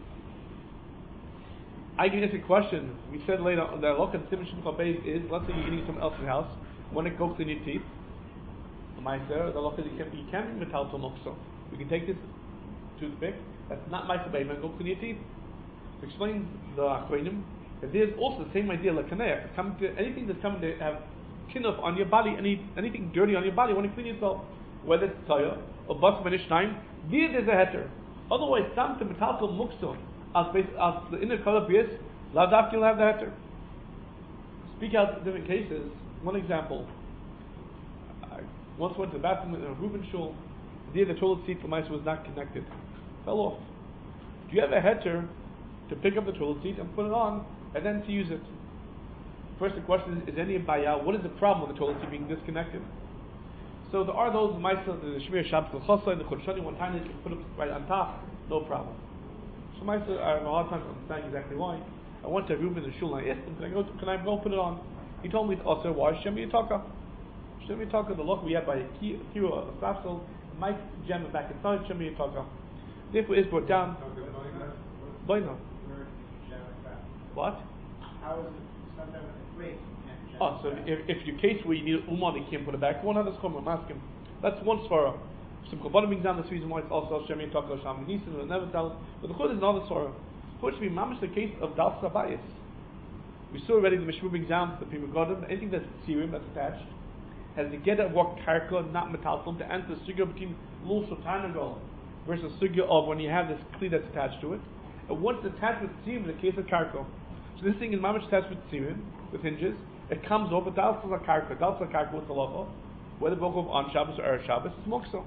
I can answer a question. We said later on that Loch and Simon Shimcha Beis is, let's say you're eating someone else's house, when it goes in your teeth, the Maisi, the Loch is you can't be Metaltel Muksa. We can take this toothpick, that's not Maisi Beis, and go in your teeth. To explain the Achronim, that there's also the same idea, like Kaneach, coming to anything that's coming to have kinuf on your body, any anything dirty on your body, when you clean yourself, whether it's Taya or Bas Menishnaim, there there's a heter. Otherwise, some to Metaltel Muksa, as the inner color appears, Lavdaf you'll have the heter. Speak out different cases. One example, I once went to the bathroom in a Reuben shul, there the toilet seat for mice was not connected, fell off. Do you have a heter to pick up the toilet seat and put it on, and then to use it? First, the question is: is any bayah? What is the problem with the toilet seat being disconnected? So there are those mice, the Shmir Shabbos L'Chosa and the Churshani. One time you can put it right on top, no problem. So mice, I have a hard time understanding exactly why. I went to Reuben in the shul and I asked him, "Can I go? Can I go put it on?" He told me it's also why Shem Yitaka. Shem Yitaka, the look we have by a key, a Safsel, Mike gem back inside Shem Yitaka. Therefore, is brought down. Boino. What? How is it sometimes it's great? Oh, so if, if your case where you need Uman, you can't put it back, one other scholar, I'm asking. That's one svara. Some Kabbalah brings down this reason why it's also Shem Yitaka, Sham Nisan, and never tell. But the Chod is another svara. For it to be mamish the case of Dal Sabayis. We saw already the Mishmur brings down the Pima Godim, anything that's serum, that's attached, has to get at work karka, not metalfum, to answer the sugya between Lul Sultanagol versus sugya of when you have this kli that's attached to it. And once it's attached with serum, in the case of karka. So this thing is mamish attached with serum, with hinges, it comes over, Dal Sa Karka, Dal Sa Karka with the logo, whether both of on Shabbos or Erev Shabbos, it's mokso.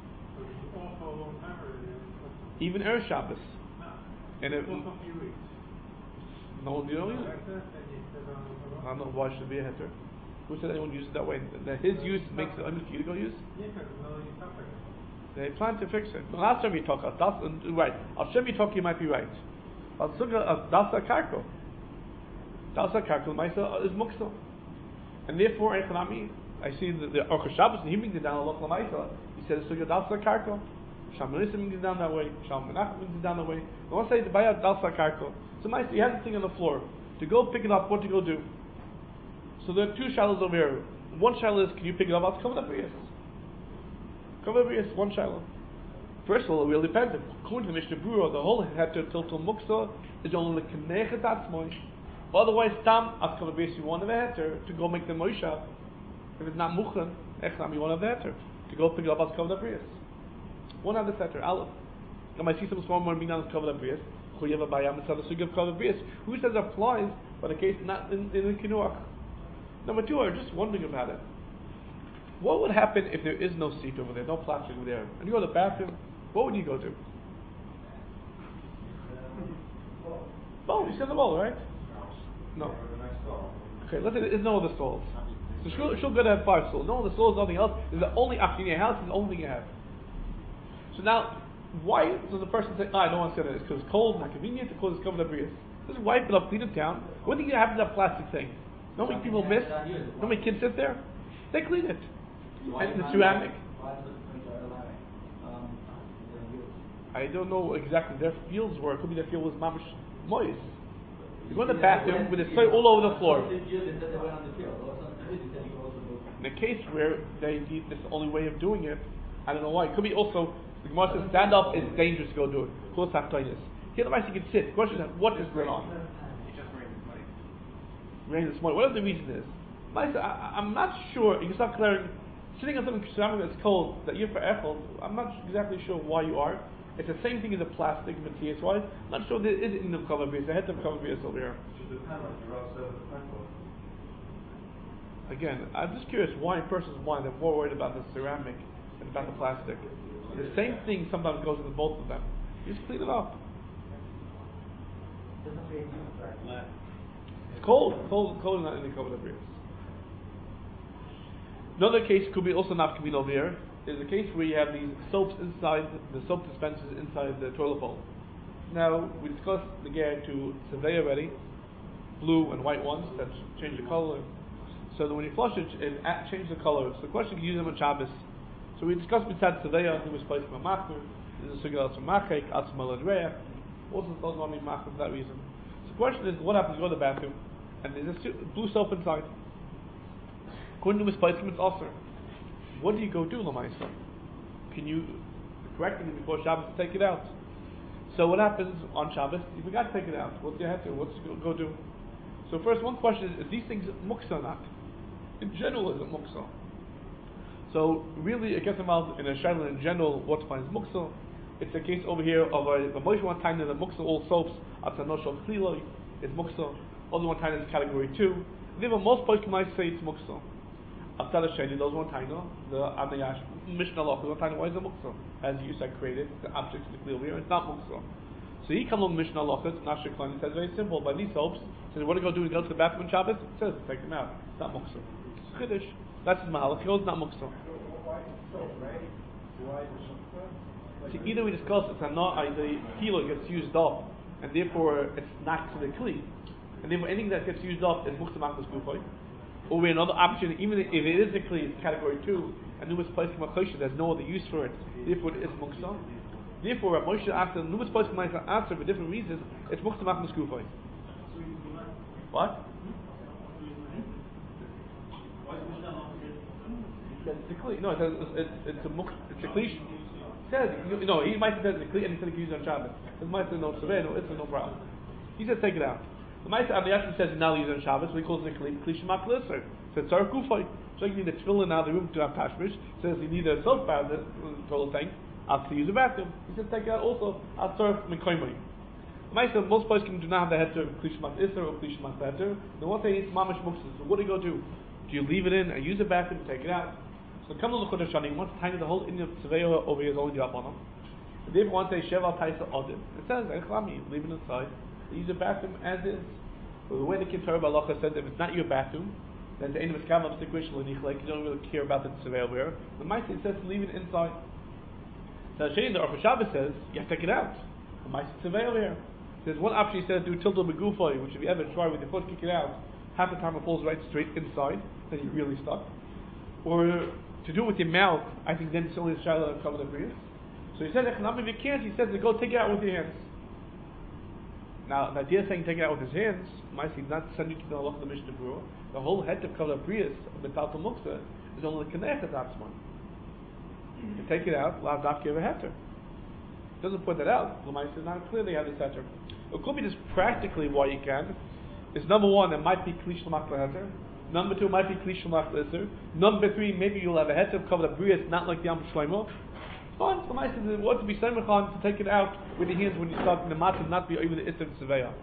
Even Erev Shabbos. And it, no, you don't use it. I don't know why it should be a heter. Who said anyone uses it that way? That his use makes it unmute for you to go use? They plan to fix it. No, last time you talk, right. Al Shem you talk, you might be right. Al Suga, Dal Sa Karka. Dal Sa Karka, Maisa is mukso. And therefore, Echanami, I see the, the Orcha Shabbos, and he brings it down a local Maisa. He says, Suga Dal Sa Karka. Sham Melissa brings it down that way. Sham Menachem brings it down that way. I want to say the Bayat Dal Sa Karka. So Maisa, you have the thing on the floor. To go pick it up, what to go do? So there are two shallows over here. One shallow is, can you pick it up? I'll cover the Brias. Cover the Brias, one shallow. First of all, it really depends. According to the Mishnah Berurah, the whole heter tiltul muksa is only the kenechet atzmoi. Otherwise, tam as cover Brias, you want the heter to go make the moisha. If it's not muchen, echam, you want the heter to go pick it up as cover the Brias. One other heter, aleph. Now, I see some small more being done as cover the Brias. Who you have a bayam and the sugi of cover Brias. Who says it applies, but the case not in, in the kinuach. Number two, I'm just wondering about it. What would happen if there is no seat over there, no plastic over there, and you go to the bathroom? What would you go to? Bowl. You said the bowl, right? No. Okay, let's say there's no other stalls. So she'll, she'll go to have five stalls. No other stalls, nothing else. It's the only option in your house. It's the only thing you have. So now, why does the person say, "Ah, I don't want to say that"? It's because it's cold, not convenient. It's because it's covered up Brias. Just wipe it up, clean it down. What do you think happens to that plastic thing? How many people miss? How many kids sit there? They clean it. And the ceramic. I don't know exactly their fields were. It could be their field was mamish moist. You go to the bathroom with the soil all over the floor. In a case where they need this only way of doing it, I don't know why. It could be also the Gemara says stand up is dangerous to go do it. Close after here the mice you can sit. The question is what is going on? Rain this morning. Whatever the reason is. Mice, I, I'm not sure. You can start clearing. Sitting on something ceramic that's cold that you're for echel. I'm not exactly sure why you are. It's the same thing as a plastic material. So I'm not sure there is in the cover base. I had to cover base over here. Again, I'm just curious why in person's mind they're more worried about the ceramic than about the plastic. The same thing sometimes goes into both of them. You just clean it up. It's cold. Cold, cold is not in the cover base. Another case could be also not coming over here. Is a case where you have these soaps inside, the soap dispensers inside the toilet bowl. Now, we discussed the gear to survey already. blue and white ones that change the color. So that when you flush it, it a- changes the color. So the question, can you use them on Shabbos? So we discussed Mitzad Tzavaya, who was placed from Machmer. There's a Sugya from Machek, Atzmal and Reach. Also, those want to be Machmer for that reason. So the question is, what happens? You go to the bathroom, and there's a su- blue soap inside. According to his place, it's also. What do you go do, Lamaisa? Can you correct it before Shabbos to take it out? So what happens on Shabbos? You forgot to take it out. What's your head to? What's you go, go do? So first, one question is: is these things muksa or not? In general, is it muksa? So really, it gets involved in a shaila in general. What defines muksa? It's a case over here of a, a Moshe one time that the muksa all soaps at Sanoshal Kliloi is muksa. Other one time is category two. Therefore, most places might say it's muksa. After Sheni, those one time, the Anayash Mishnah Law, one time, why is it muksa? As you said, created the object is clear here. It's not muksa. So he comes along Mishnah Law, Nasher Klein, says very simple. By these soaps, says what do you go do? You go to the bathroom on Shabbos. It says take them out. It's not muksa. It's chiddush. That's his mahalach. He goes not muksa. So either we discuss it's not the kilo gets used up, and therefore it's not to the kli, and therefore anything that gets used up is muksa machmas gufay. Or we another option, even if it is a kli, it's category two, and numerous places makosha, there's no other use for it. Therefore, it is muksa. Therefore, Rav Moshe after numerous places might answer for different reasons. It's muksa machmas gufay. What? It's a kli. No, it's a, it's, it's a muksa. It's a kli. Says you know he might have said it's a kli, and he said he can use it on Shabbos. His might say no tzaveh, no it's no problem. He said take it out. The Ma'aseh Abiyashim says now use it on Shabbos, so he calls it a kli kli shemak l'ser. So it's our kufay. So you need a tefillin out of the room to have tashmish. Says you need a soap bath, total tank. I'll to use a bathroom. He says take it out also. I'll serve mekoymay. The Ma'aseh most places can do not have the heter of kli shemak l'ser or kli shemak l'ser. They want to say it's mamash muksa. So what do you go do? Do you leave it in and use a bathroom, take it out? So come on the Chodesh Shani, he wants to tie the whole Indian Tzaveh over here is only drop on him. If they want to say Sheval Taisa Odim, it says Echlami, leave it inside. They use a bathroom as is. But the way the Kintar Balacha says if it's not your bathroom, then the end of his kavam like you don't really care about the Tzaveh over here. The Ma'aseh says to leave it inside. So Shani the Aruch Shabbos says you have to take it out. The Ma'aseh Tzaveh over here. There's one option he says do tiltal begufay, which if you ever try with your foot kick it out, half the time it falls right straight inside, then you're really stuck. Or to do it with your mouth, I think then it's only the shaila of cover the breeze. So he said, if you can't, he says, go take it out with your hands. Now, the idea of saying take it out with his hands, might be not send you to the halach of the Mishnah Berurah. The whole head of cover the breeze of the Talmud Muksa is only the Kenech that's one. You take it out, lav daf give a heter. Doesn't put that out. The Mishnah is not clearly how this heter. It could be just practically why you can. Is number one, there might be klish l'mak heter. Number two might be klish l'mak l'ser. Number three, maybe you'll have a heter of cover the breeze, not like the Yom Shlomo. Fine, so Mishnah says, what to be semichan to take it out with your hands when you start in the matzah, not be over the isser tzaveh.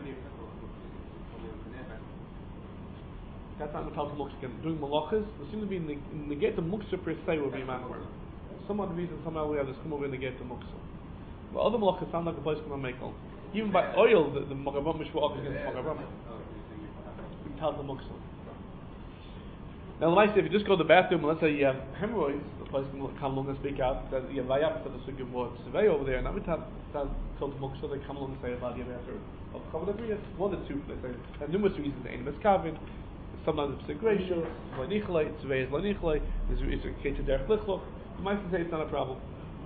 That's not what Talmud Muksa. Doing malachas, there seems to be in the, in the gate the Muksa per se will be machmer. Some other reason somehow we have this come over in the gate the Muksa. But other malachas sound like a place can make on. Even by oil, the the Magavam Mishwa'ach against Magavam. Talmud Muksa. Now, like I say, if you just go to the bathroom, and let's say you have hemorrhoids, the place can come along and speak out, that you have vayap for the sugi more survey over there, and every time that's told Muksa, they come along and say about the after of cover the breeze. One or two, they say. There are numerous reasons. The animus kavin, sometimes it's gracious, lanichlei, survey is lanichlei, there's a case of derech lichloch. The mice say it's not a problem.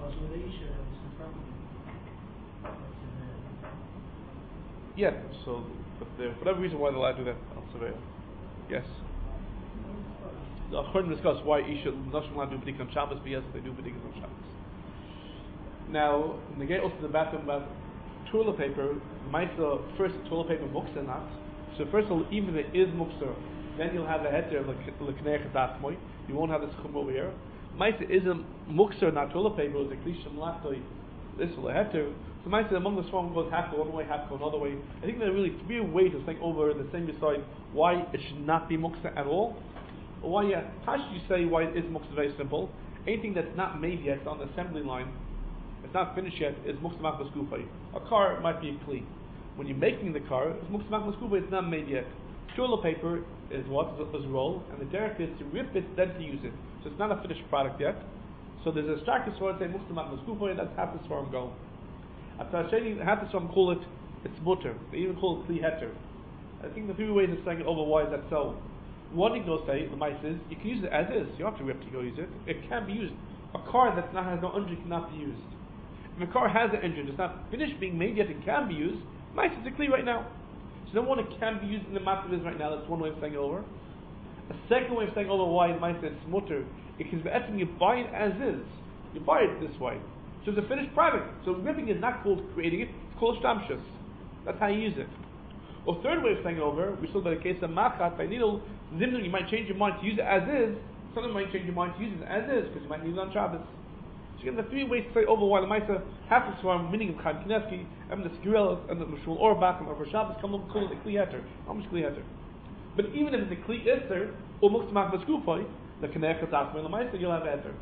Yeah, so but for whatever reason why they're allowed to do that, I'll survey. Yes. According to discuss why Isha Nashim allowed to do B'dik on Shabbos, but yes, they do B'dik on Shabbos. Now, in the gate also the bathroom about toilet paper, might the first toilet paper muksa not. So first of all, even if it is muksa, then you'll have a heter of l'kneich datmoy. You won't have this chum over here. Might is a muksa not toilet paper, it's a klisham lachtoi. This is a heter. So might among the swarm goes half go one way, half go another way. I think there are really three ways to think over the same beside why it should not be muksa at all. Or why, yeah, how should you say why it is muksa? Very simple. Anything that's not made yet on the assembly line, it's not finished yet, is muksa machmas gufay. A car might be a kli. When you're making the car, it's muksa machmas gufay. It's not made yet. Toilet paper is what is roll, and the derech is to rip it, then to use it. So it's not a finished product yet. So there's a stark sword say muksa machmas gufay, and that's half the sword go. After Hasheni, half the sword call it it's mutter. They even call it kli heter. I think the three ways of saying it over why is that so. One thing they'll say, the mice is, you can use it as is. You don't have to rip to go use it. It can be used. A car that not, has no engine cannot be used. If a car has an engine, it's not finished being made yet, it can be used. Mice is a clear right now. So the one it can be used in the matter is right now. That's one way of saying it over. A second way of saying over why mice is mutter. It can be you buy it as is. You buy it this way. So it's a finished product. So ripping is not called creating it. It's called shtamshus. That's how you use it. Or third way of saying over, we saw by the case of machat by needle. Zimnu, you might change your mind to use it as is. Something might change your mind to use it as is because you might need it on Shabbos. So again, the three ways to say over why the Maisa happens to our meaning of Chaim Kanievsky, and the Skirel, and the Shmuel Orbach, and over Shabbos come along call it a Kli Heter. How much Kli Heter? But even if it's a Kli Isser, or Muktzmach V'Skupoi, the Kanech Chatzachma and the Maisa, you'll have Heter.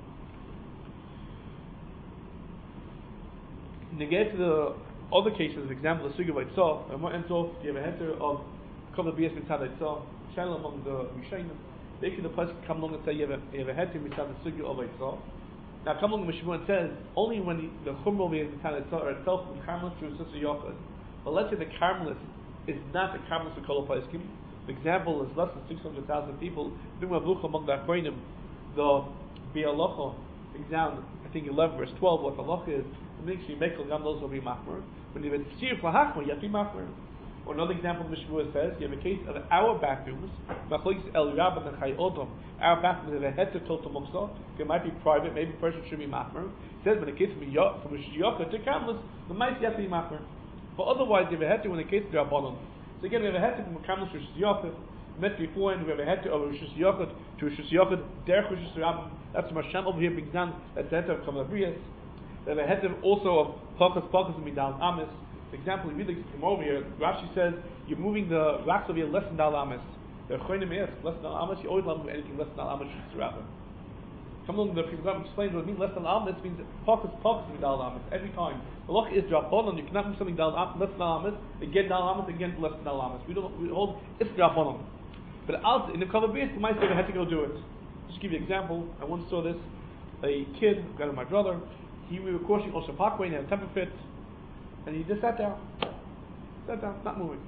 And you get to the other cases, of example, the Sugi Vaitzah, and what ends off, you have a Heter of Kavla B'Yes Mitzad Vaitzah, Shaila among the Rishayim. Basically, the person come along and say you have a, you have a Heter Mitzad the Sugi of Vaitzah. Now, come along, Mishmur says only when the, the Chumrah of Mitzad Vaitzah itself from Carmelis through Sister Yochad. But let's say the Carmelis is not the Carmelis of Kol Paiskim. The example is less than six hundred thousand people. Doing Mavlucha among the Achronim, the Bi'alacha exam, I think eleven verse twelve, what the Halacha is. It makes you make Gam those will be Machmer. When you have a Tzir Flahachma, you have to be Machmer. Or another example, Mishmur says you have a case of our bathrooms, Machlis El Rabban and Chai Odom. Our bathrooms have a head to total muksa. It might be private, maybe the person should be Machmer. It says when a case from Shiyaka to Kamlis, the might have to be Machmer. But otherwise, you have a head to when a case of Rabbanon. So again, we have a head to from Kamlis to Shiyaka. Met before, and we have a head to over Shiyaka to Shiyaka, Derech Rabban. That's Masham over here, Big Zan, that's the head of Kamabrias. We have a head also of Pakas Pakas and Midal Amis. For example, we read the from over here, Rashi says you're moving the rocks over here less than Dal Amis. The Choinim is less than Dal Amis, you always love anything less than Dal Amis Rabban. Come along, the people explain what it means less than Dal Amis means Pakas Pakas and Midal Amis every time. The loch is Rabbanon, you cannot move something Dal Amis, less than Dal Amis, again Dal Amis, again less than Dal Amis. We don't we hold it's Rabbanon. But also in the cover base, the mice they had to go do it. Just give you an example. I once saw this. A kid, got with my brother. He we were crossing Osha Parkway and he had a temper fit, and he just sat down, sat down, not moving.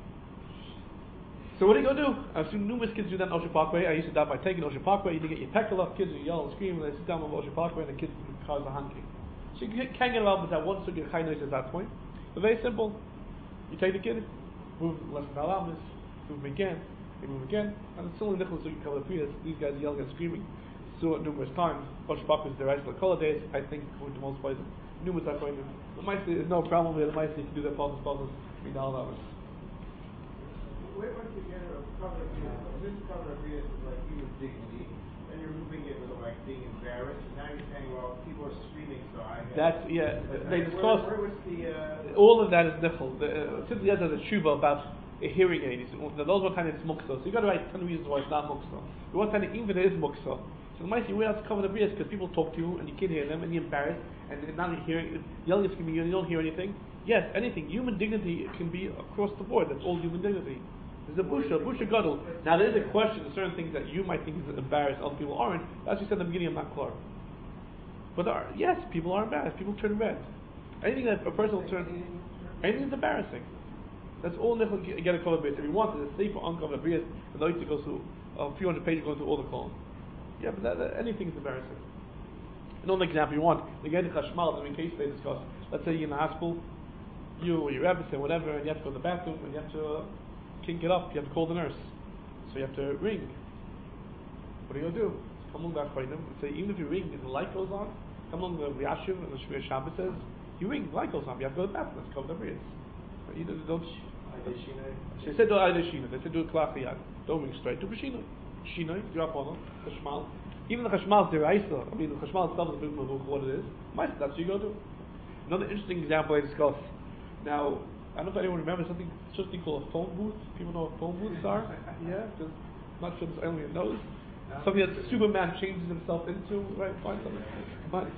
So what are you gonna do? I've seen numerous kids do that in Osha Parkway. I used to do that by taking Osha Parkway. You get your peckle up, kids are yell and scream, and they sit down on Osha Parkway, and the kids the cars are honking. So you can get involved with that one, so you get high noise at that point. But very simple. You take the kid, move less than Alamis, move him again. They move again, and it's still in Nicholas looking cover the previous. These guys yelling and screaming. So it numerous times. Osha Parkway is the right for the color days. I think going to most places. Numerous are going to. The mice is no problem with the mice. You can do their pauses, pauses. Three dollars. Where once you get a cover of this cover of this is like human dignity, and you're moving it with like being embarrassed. And now you're saying, well, people are screaming, so I. That's yeah. They discuss. Where, where was the? Uh, all of that is nichol. Uh, typically, that's a tshuva about a hearing aid. Those one time it's muksa. So you got to write ten reasons why it's not muksa. The one time even it is muksa. So the mice you have to cover the brias because people talk to you and you can't hear them and you're embarrassed and now you're hearing yelling at me and you don't hear anything. Yes, anything. Human dignity can be across the board. That's all human dignity. There's a busha, busha gadol. Now there is a question of certain things that you might think is embarrassed, other people aren't. As you said in the beginning, I'm not clear. But there are, yes, people are embarrassed. People turn red. Anything that a person will turn, anything is embarrassing. That's all nichol get a cover base. If you want, it's a safer uncover brias, and those to go through a few hundred pages going through all the columns. Yeah, but that, that, anything is embarrassing. Another example you want, the guy in Chashmal, in case they discuss, let's say you're in the hospital, you or your Rebbe say whatever, and you have to go to the bathroom, and you have to uh, kink it up, you have to call the nurse. So you have to ring. What are you going to do? Come along back by them, say even if you ring and the light goes on, come along the Riyashim and the Shmir Shabbat says, you ring, the light goes on, you have to go to the bathroom, let's cover the bridge. You don't, don't she said do Aida Shina, they said do Klach Yad, don't ring straight, do B'Shina. Shinoi, drop on them, Chashmal. Even the Chashmal is deraisa. I mean, the Chashmal itself is a bit of what it is. Mice, that's what you go to. Another interesting example I discussed. Now, I don't know if anyone remembers something, something called a phone booth. People know what phone booths are? Yeah? Just, not sure if anyone knows. Something that Superman changes himself into, right? Fine, something. Fine.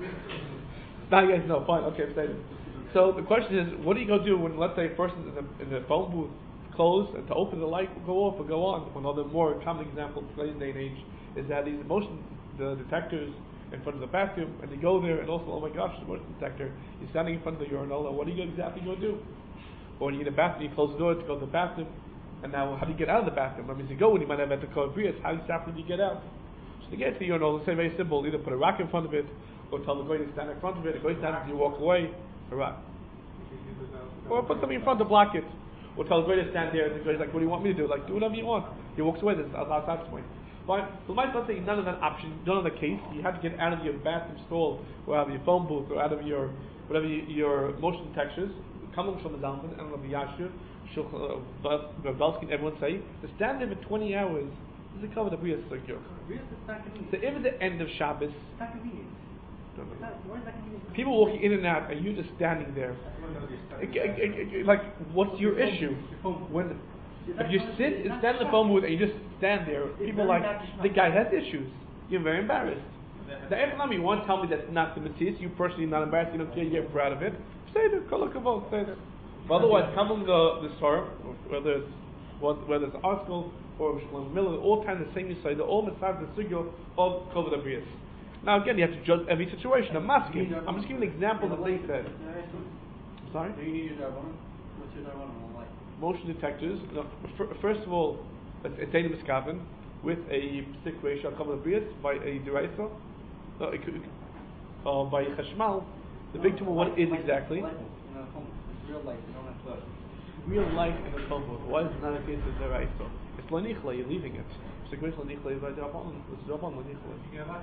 Now you guys know, fine, okay, say it. So the question is, what do you go do when, let's say, a person's in the, in the phone booth, close, and to open the light will go off or go on? Another more common example in today's day and age is that these motion the detectors in front of the bathroom, and you go there, and also, oh my gosh, the motion detector, you're standing in front of the urinal, and what are you exactly going to do? Or when you're in the bathroom, you close the door to go to the bathroom, And now, how do you get out of the bathroom? That means you go when you might have at the Kohabrias. How exactly do you get out? So to get to the urinal, let's say very simple. Either put a rock in front of it, or tell the guy to stand in front of it. The guy stands, you walk away. A rock. Or put something in front to block it. Or tell the guy to stand there. And the guy's like, "What do you want me to do?" Like, do whatever you want. He walks away. That's that's the point. But the might not say none of that option, none of the case. You have to get out of your bathroom stall, or out of your phone booth, or out of your whatever you, your motion detectors. Coming from the Zalman and Rabbi Yashir, Belsky, everyone say to stand there for twenty hours is a cover the Bria Circuit. So if it's the end of Shabbos, people walking in and out, and you just standing there. It, it, it, it, like, what's your issue? When if you sit and stand in the phone booth and you just stand there, people are like, the guy has issues. You're very embarrassed. The Economy, you want to tell me that's not the Messias, you personally not embarrassed, you don't care, you're proud of it. Say that, call it say that. But otherwise, come on the the Torah, whether it's whether it's article or Shlomo Miller, all time the same you say, they're all mitzvah the sugya of Kovod Abrius. Now again, you have to judge every situation. I'm asking. I'm just giving an example that they said. Sorry? Do you need your Darbonim? What's your Darbonim like? Motion detectors. No, f- first of all, it's a miskavin with a stick ratio Kovod Abrius by a deraisa. No, it could, uh, by Chashmal. The big tumor, what is exactly? Real life, you don't have to. Real life in the phone booth. Why is it not a case of deraisa? It's lanichla, you're leaving it. It's a great lanichla, it's drop-on, it's drop-on lanichla.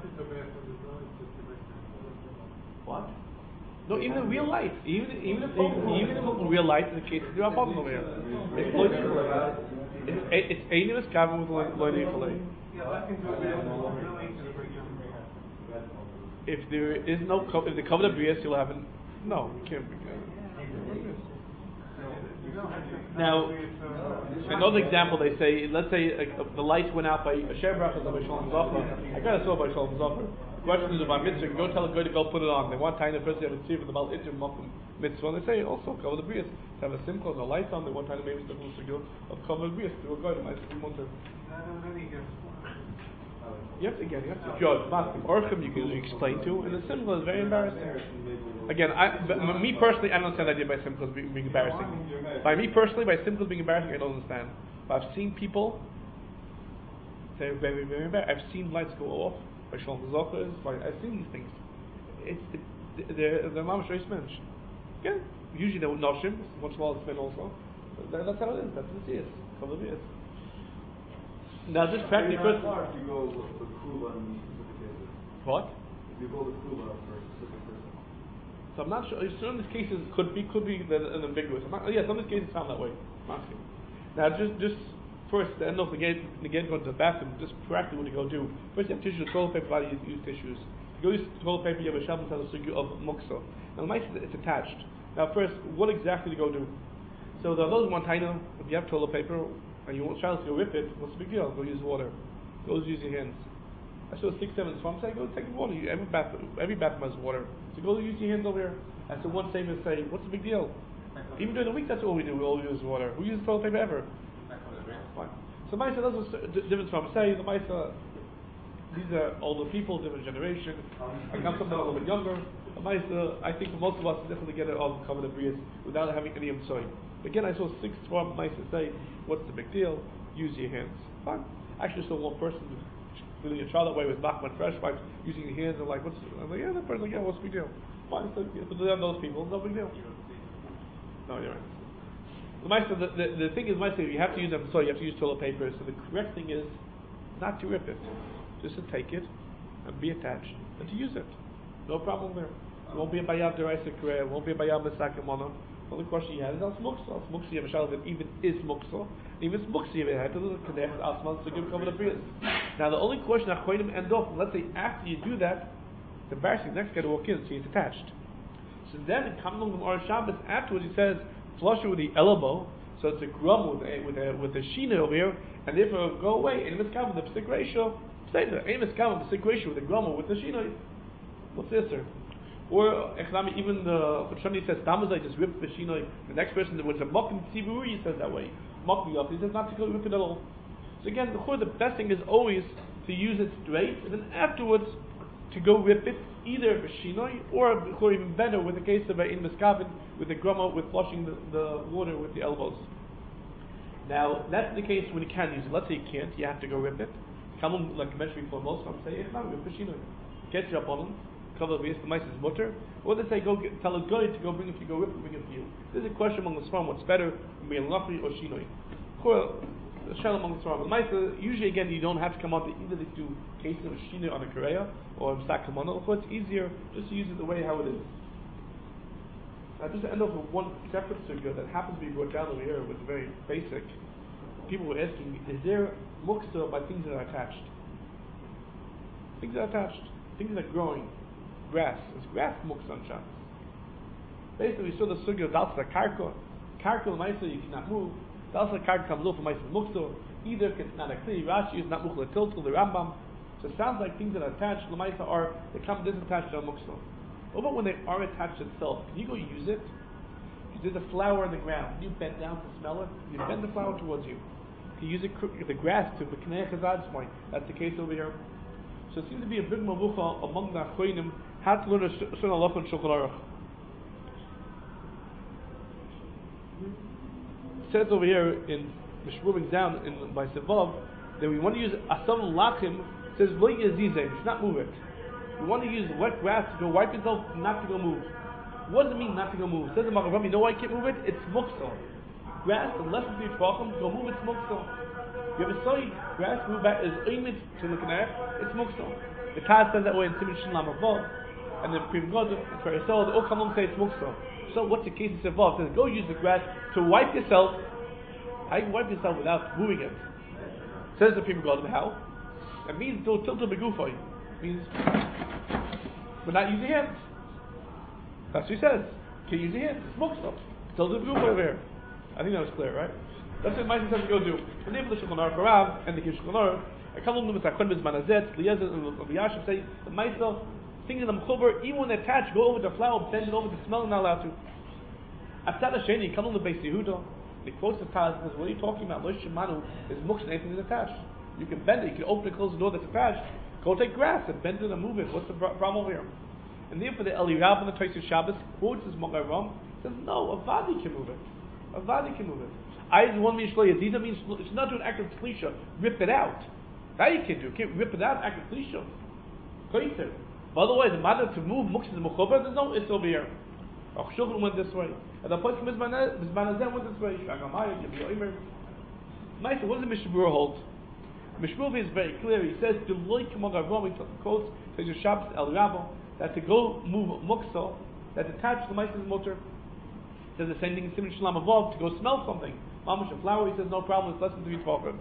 What? No, even in real life, even even in phone, even in real life, in the case of drop-on over here, it's lanichla. It's it's ain't covered with lanichla. If there is no co- if the cover of B S, you'll have an no, you can't be. Now, another example, they say, let's say uh, the lights went out by a share bracha by Shalom Zohar. I got a saw by Shalom Zohar. Question is about mitzvah. You go tell a guy to go put it on. They want time the person to see for the Baal Itchim mitzvah. And they say also cover the brias. To have a simcha and the lights on. They want time to maybe the mussar of cover the brias to a guy to might be mutter. You have to again, you have to judge. Orchim you can explain to, and the simcha is very embarrassing. Again, I, but me personally, I don't understand the idea by simcha being, being embarrassing. By me personally, by simcha being embarrassing, I don't understand. But I've seen people say very, very embarrassing. I've seen lights go off by Shalom Zochas. I've seen these things. It's it, they're they're mamash reis mensch. Again, usually they're noshim. Once in a while it's men also. That, that's how it is. That's what it is. Cover the is. Now this practically first. If you go the kula in specific cases. What? If you go the kula for a specific person. So I'm not sure. Some of these cases could be could be an ambiguous. I'm not, yeah, some of these cases sound that way. I'm asking. Now just just first to end off again again going to the bathroom. Just practically what you go do. First you have tissues, toilet paper. Body use, use tissues. You go use toilet paper. You have a shabbos on the sugya of muksa. Now the mice it's attached. Now first, what exactly to go do? So there are those one time if you have toilet paper. And you want child to go rip it, what's the big deal? Go use water. Go use your hands. I saw six, seven from say, go take water. You, every bath every bathroom has water. So go use your hands over here. And so one statement say, what's the big deal? Even during the week that's all we do, we all use water. Who uses toilet paper ever? Fine. So Maisa does what's different from say, the Maisa these are older people, different generation. I come something a little bit younger. The Maisa, I think for most of us it's difficult to get it all covered in brias without having any emsoy. Again, I saw six from mice say, what's the big deal? Use your hands. Fine. Actually, saw one person doing a child that way with Machman fresh wipes, using your hands and like, what's, I'm like, yeah, that person, like, yeah, what's the big deal? Fine. So, yeah, but to them, those people, no big deal. No, you're right. The, mice, the, the, the thing is, mice, you have to use them, so you have to use toilet paper, so the correct thing is not to rip it. Just to take it and be attached and to use it. No problem there. It won't be a bayab deraisa kare, it won't be a bayab mesakimona. The only question you have is al muksa. Al muksa you have a shal that even is muksa. Even if it's muksa you have to connect asman to give cover the brias. Now the only question that choidim end off, let's say after you do that, the embarrassing next guy to walk in, so he's attached. So then in coming along the Or Shabbos afterwards he says flush it with the elbow, so it's a grum with a with a with a sheena over here, and therefore it'll go away. And if it's covered the psik ratio, say that. And if it's covered the psik ratio with the grum or with the sheena, what's this sir? Or even the Shani says Tamazai just rip the shinoi. The next person that was a mokim tziburi says that way. Mokim up. He says not to go rip it at all. So again, the the best thing is always to use it straight, and then afterwards to go rip it either a shinoi or, or even better with the case of in miskavin with the grumma with flushing the, the water with the elbows. Now, that's the case when you can use it. Let's say you can't, you have to go rip it. Come on, like I mentioned before, most of them say, it's not rip it, get your bottom, cover the the mice is mutter. Or they say, go get, tell a guy to go bring it, to go rip it, bring it for you. There's a question among the Sfarim, what's better, being lachi or shinoi? The shell among the Sfarim. But usually, again, you don't have to come out to either these two cases of shinoi on a korea or msak kamana. It's easier just to use it the way how it is. I just end up with one separate sugya that happens to be brought down over here, which is very basic. People were asking, is there muksa by things that are attached? Things that are attached, things that are growing, grass. Is grass muksa on Shabbos? Basically, we saw the sugya of dalsa karka. Karka l'maisa you cannot move. Dalsa karka comes off of maisa muksa. Either it's not a clear. Rashi is not mukla tiltul the Rambam. So it sounds like things that are attached l'maisa are they come disattached to a muksa. What about when they are attached itself? Can you go use it? There's a flower in the ground. Can you bend down to smell it? You bend the flower towards you. Can you use it, the grass to b'knei chazad's point? That's the case over here. So it seems to be a big mavucha among the achronim how to learn a certain halacha and Shulchan Aruch. It says over here in Mishmuving down in by Sevav that we want to use asam lachim. It says lo yazizeh. We should not move it. You want to use wet grass to go wipe yourself, not to go move. What does it mean not to go move? Says the Magen Avraham, you know why you can't move it? It's muksa. Grass, unless it's your tvachim, to go move it's muksa. You ever saw grass move back is oimid to look at it's muksa. The Taz says that way in Siman Shin Lam Avov, and the Pri Megadim, and Torah Yisrael, they all come along and say it's muksa. So what's the case in Sevav? It says go use the grass to wipe yourself. How you wipe yourself without moving it? Says the Pri Megadim, how? It means to tilta begufay. Means we're not using hands. That's what he says. Can't use your hands. Smoke stuff. Tell the group over here. I think that was clear, right? That's what Ma'aseh says to go do. The name of the Shulchan Aruch Rav and the Shulchan Aruch. I come along with the Achron Bizmanazet, Eliezer and Yashiv say the Ma'aseh things in the Mechuber even when they're attached, go over the flower, bend it over the smell, not allowed to. Atzad Hasheni, come along the Beis Yehuda. He quotes the Taz and says, "What are you talking about? Lo Shemanu is muksa. Anything is attached. You can bend it. You can open and close the door that's attached. Go take grass and bend it and move it. What's the problem over here?" And therefore, the Eli Rab and the Tosfos Shabbos quotes this Magen Avraham says, "No, a vadi can move it. A vadi can move it. I one means shlo yaziza means it's not to an act of klisha. Rip it out. That you can do. You can't rip it out. Act of klisha. Koiter. But otherwise, the matter to move muksa the mechuber. There's no it's over here. Ach Shulchan went this way. And the point from Bizmanazet went this way. Shagamai, Yibyo Imer. Ma'aseh, what does the Mishabur hold? Mishmur is very clear. He says, "The loy kamag Avraham." He quotes Tosfos Shabbos El Rabbo that to go move muksa that's attached to the Ma'aseh motor. Says the same thing in Siman Shalom Avov to go smell something. Mamash a flower. He says no problem. It's less than three tvachim.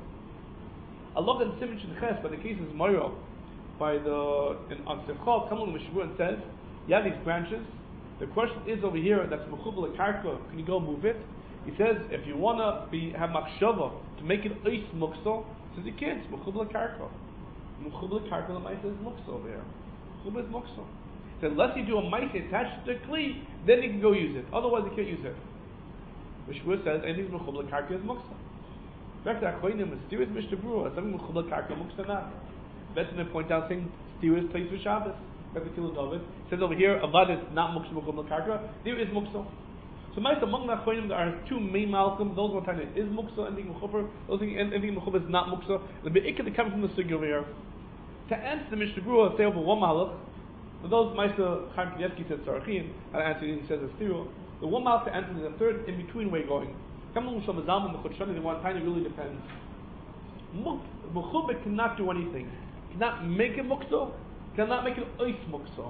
I look at Siman Shin but the case is Moiro by the in, on Simcha. Come along Mishmur and says you have these branches. The question is over here that's mechubel karka. Can you go move it? He says if you wanna be have machshava to make it ois muksa. Says you can't. Mechubel karka. Mechubel karka the Ma'aseh is muksa over here. Mechubel is muksa. So unless you do a Ma'aseh attached to the kli, then you can go use it. Otherwise you can't use it. Mishmur says anything mechubel karka is muksa. In fact, Achronim is serious Mishnah Berurah. Something mechubel karka muksa not. That's when they point out saying serious place for Shabbos. That's the Kilo David. Says over here avad is not muksa mechubel karka. There is muksa. So, Ma'aseh, among the Achronim, there are two main malachim. Those one time it is muksa, anything mechuber. Those anything mechuber is not muksa. The be'ikah that comes from the sugya over here. To answer the Mishnah Berurah, say over one malach. For those Ma'aseh Chaim Kanievsky says Tzarachin, and answer he says Estiro. The one malach to answer is the third in between way going. Come along Shalom Zalman, the Chutshani, the one time it really depends. Mechuber cannot do anything. Cannot make it muksa. Cannot make it ois muksa.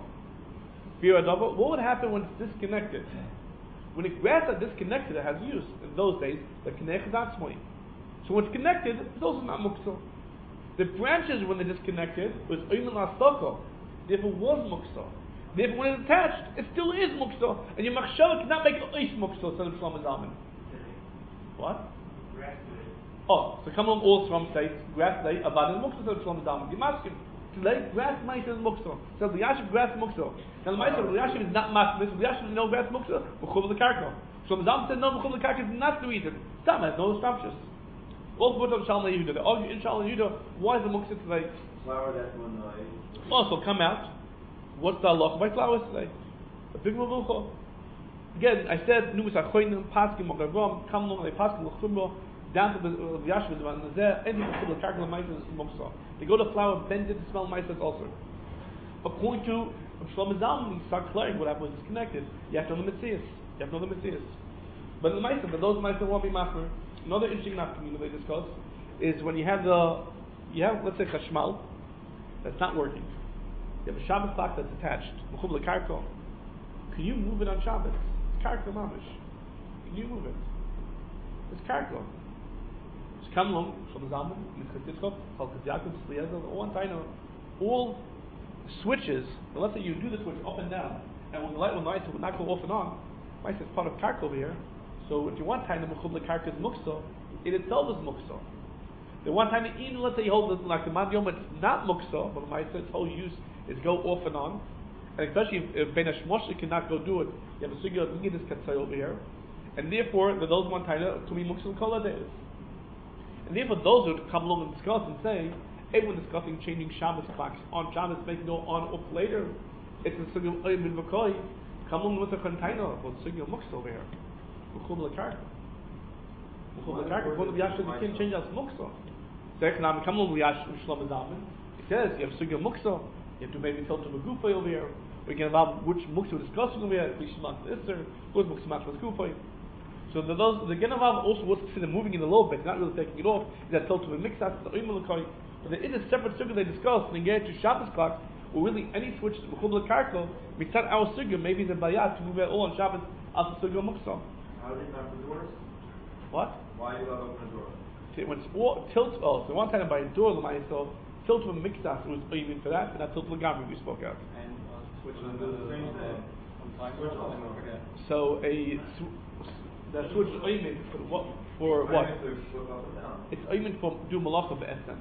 What would happen when it's disconnected? When the grass are disconnected, it has use. In those days, the kinech is atzmoi. So when it's connected, it's also not muksa. The branches, when they're disconnected, was oimen la'asoko. Therefore, it was muksa. Therefore, when it's attached, it still is muksa. And your machshava cannot make ois muksa. Said Shlomo Zalman. What? Oh, so come along all from say grass lay avad and muksa. Said Shlomo Zalman. You must today grass might is muksa. So the yashiv grass muksa. Now the might the yashiv is not masmis. The yashiv is no grass muksa. Mechubel the karka. So the Zalman said no mechubel the karka is not to eat it. Some has no structures. All put on Shalom Yehuda. They argue in Shalom Yehuda. Why is the muksa today? Flower that one night. Also come out. What's the halacha by flowers today? A big mavucha. Again, I said numerous achronim paskim Magen Avraham come along they paskim l'chumra down to the Yashva, the Zeh, anything for the Karkal Maisa is Muksa. They go to flour, bend it to smell Maisa also. According to Shlomo Zalman, you start clearing what happens is connected. You have to know the Metzias. You have to know the Metzias. But in the Maisa, for those Maisa won't be Machmer, another interesting nafkamina they discuss is when you have the, you have, let's say, Chashmal, that's not working. You have a Shabbat clock that's attached. Mechub lekarko. Can you move it on Shabbat? It's karko mamish. Can you move it? It's karko. It's kamlum, Shlomo Zalman, Yitzchak Yitzchak, Chalkas Yaakov, Eliezer, all one time, all switches. Now let's say you do the switch up and down, and when the light will not, will not go off and on. Mice is part of karko over here. So if you want time the mechub lekarko is mukso, it itself is mukso. The one time, even let's say you hold it like the man yom, it's not mukso, but the mice its whole use is go off and on, and especially if, if Ben Hashmoshe cannot go do it, you have a sugya of Nigidus Katzai over here, and therefore the, those one time to be mukso kol days. And therefore those who come along and discuss and say, everyone discussing changing Shabbos clocks on Shabbos, making go on off later, it's a sugya of Oyim V'Koi, come along with a container, but sugya of mukso over here. Mechub lekarko. Mechub lekarko. One of the Yashas you can't change as mukso. Second, I'm coming along with Shlomo Zalman. He says you have sugya mukso. You have to maybe tell to a gufay over here. We can involve which mukso we're discussing over here. Lishmat Isser. What mukso match was gufay. So the, those they get involved also what's considered moving it a little bit, not really taking it off. Is that told to a mixas the oimel lekai. But there is a separate sugya they discuss and get to Shabbos clocks. Or really any switch to mechub lekarko. Mitzat our sugya maybe the bayat to move it all on Shabbos as a sugya mukso. How do you open the doors? What? Why are you allowed to open the door? When it's all, tilt, oh, so one time by a door, so tilt to a mixas was even for that, and that tilt to Gamri we spoke out. And uh, switch Well, on do the, the same thing. on time Switch or off. something, yeah. So a that switch is oimin for what? For what? If they flip up and down. It's oimin for do malacha be'esen.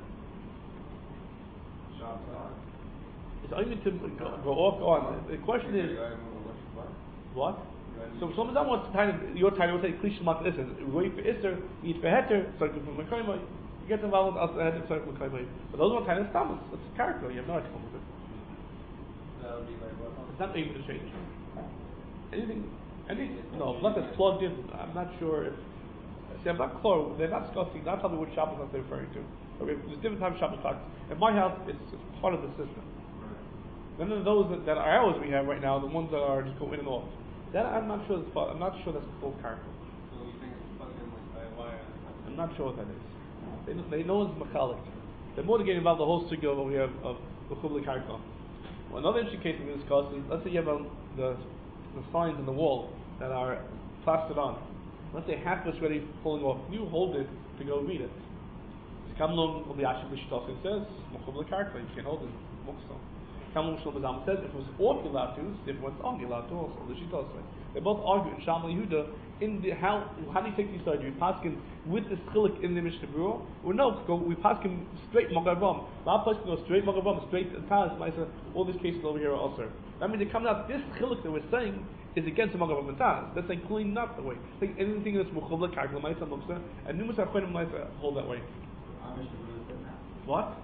Shabbos on. It's oimin to go, go off on. The question is what? So Shlomo Zalman wants to kind of your title will say klishim mat Isser. Wait for Isser, eat for Heter, circle for Mekayimai. You get involved as a Heter, circle for Mekayimai. But those one kind of Thomas. It's a character. You have no idea with it. That would be like what? It's not even to change. Anything, anything, no, unless it's plugged in, I'm not sure if, see, I'm not clear, they're not discussing, not telling me which Shabbos they're referring to. Okay, there's different types of Shabbos clocks. In my house, it's, it's part of the system. Then there's those that, that are ours we have right now, the ones that are just go in and off. That I'm not sure that's, I'm not sure that's full character. So you think it's plugged in like by a wire? I'm not sure what that is. They, know- they know it's mechalik. They're more to get involved in the whole sugya over here of the chubli karka. Well, another interesting case we can discuss is, let's say you have um, the the signs on the wall that are plastered on. Let's say half of it's ready pulling off. You hold it to go read it. It's kamlum of the ashik l'shitach. It says chubli karka. You can't hold it. Muksa. Kamlum Shlomo Zalman says if it was off you're allowed to, if it was on you're allowed to also. The shitach say they both argue in Shammai Yehuda in the how how do you take these sides? We pass him with the chilik in the Mishnah Berurah, or no? Go, we pass him straight Magavam. Our place can go straight Magavam, straight Taz. All these cases over here are also. That means they come out. This chilik that we're saying is against the Magavam and Taz. That's like clean not the way. Like anything that's muchubla karkla ma'isa muksa, and numerous achronim ma'isa hold that way. What?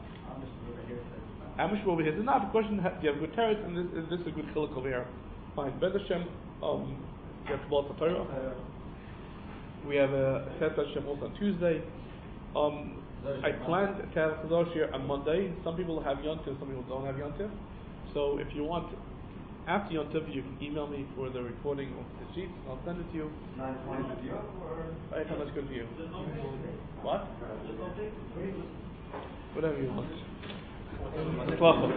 Amish over here. This is not the question. Do you have a good terrace, and this, is this a good chilik over here? Fine. Bez Hashem, um, we have Kabbalah Torah. We have a Seth Hashem also on Tuesday. Um, I planned to have Kadosh here on Monday. Some people have Yontif, some people don't have Yontif. So if you want, after Yontif, you can email me for the recording of the sheets, and I'll send it to you. Nine twenty with you? I think that's good for you. What? Whatever you want. Twelve.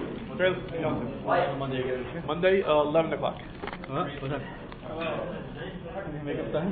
Monday, uh, eleven o'clock. What? What's that? Make up time?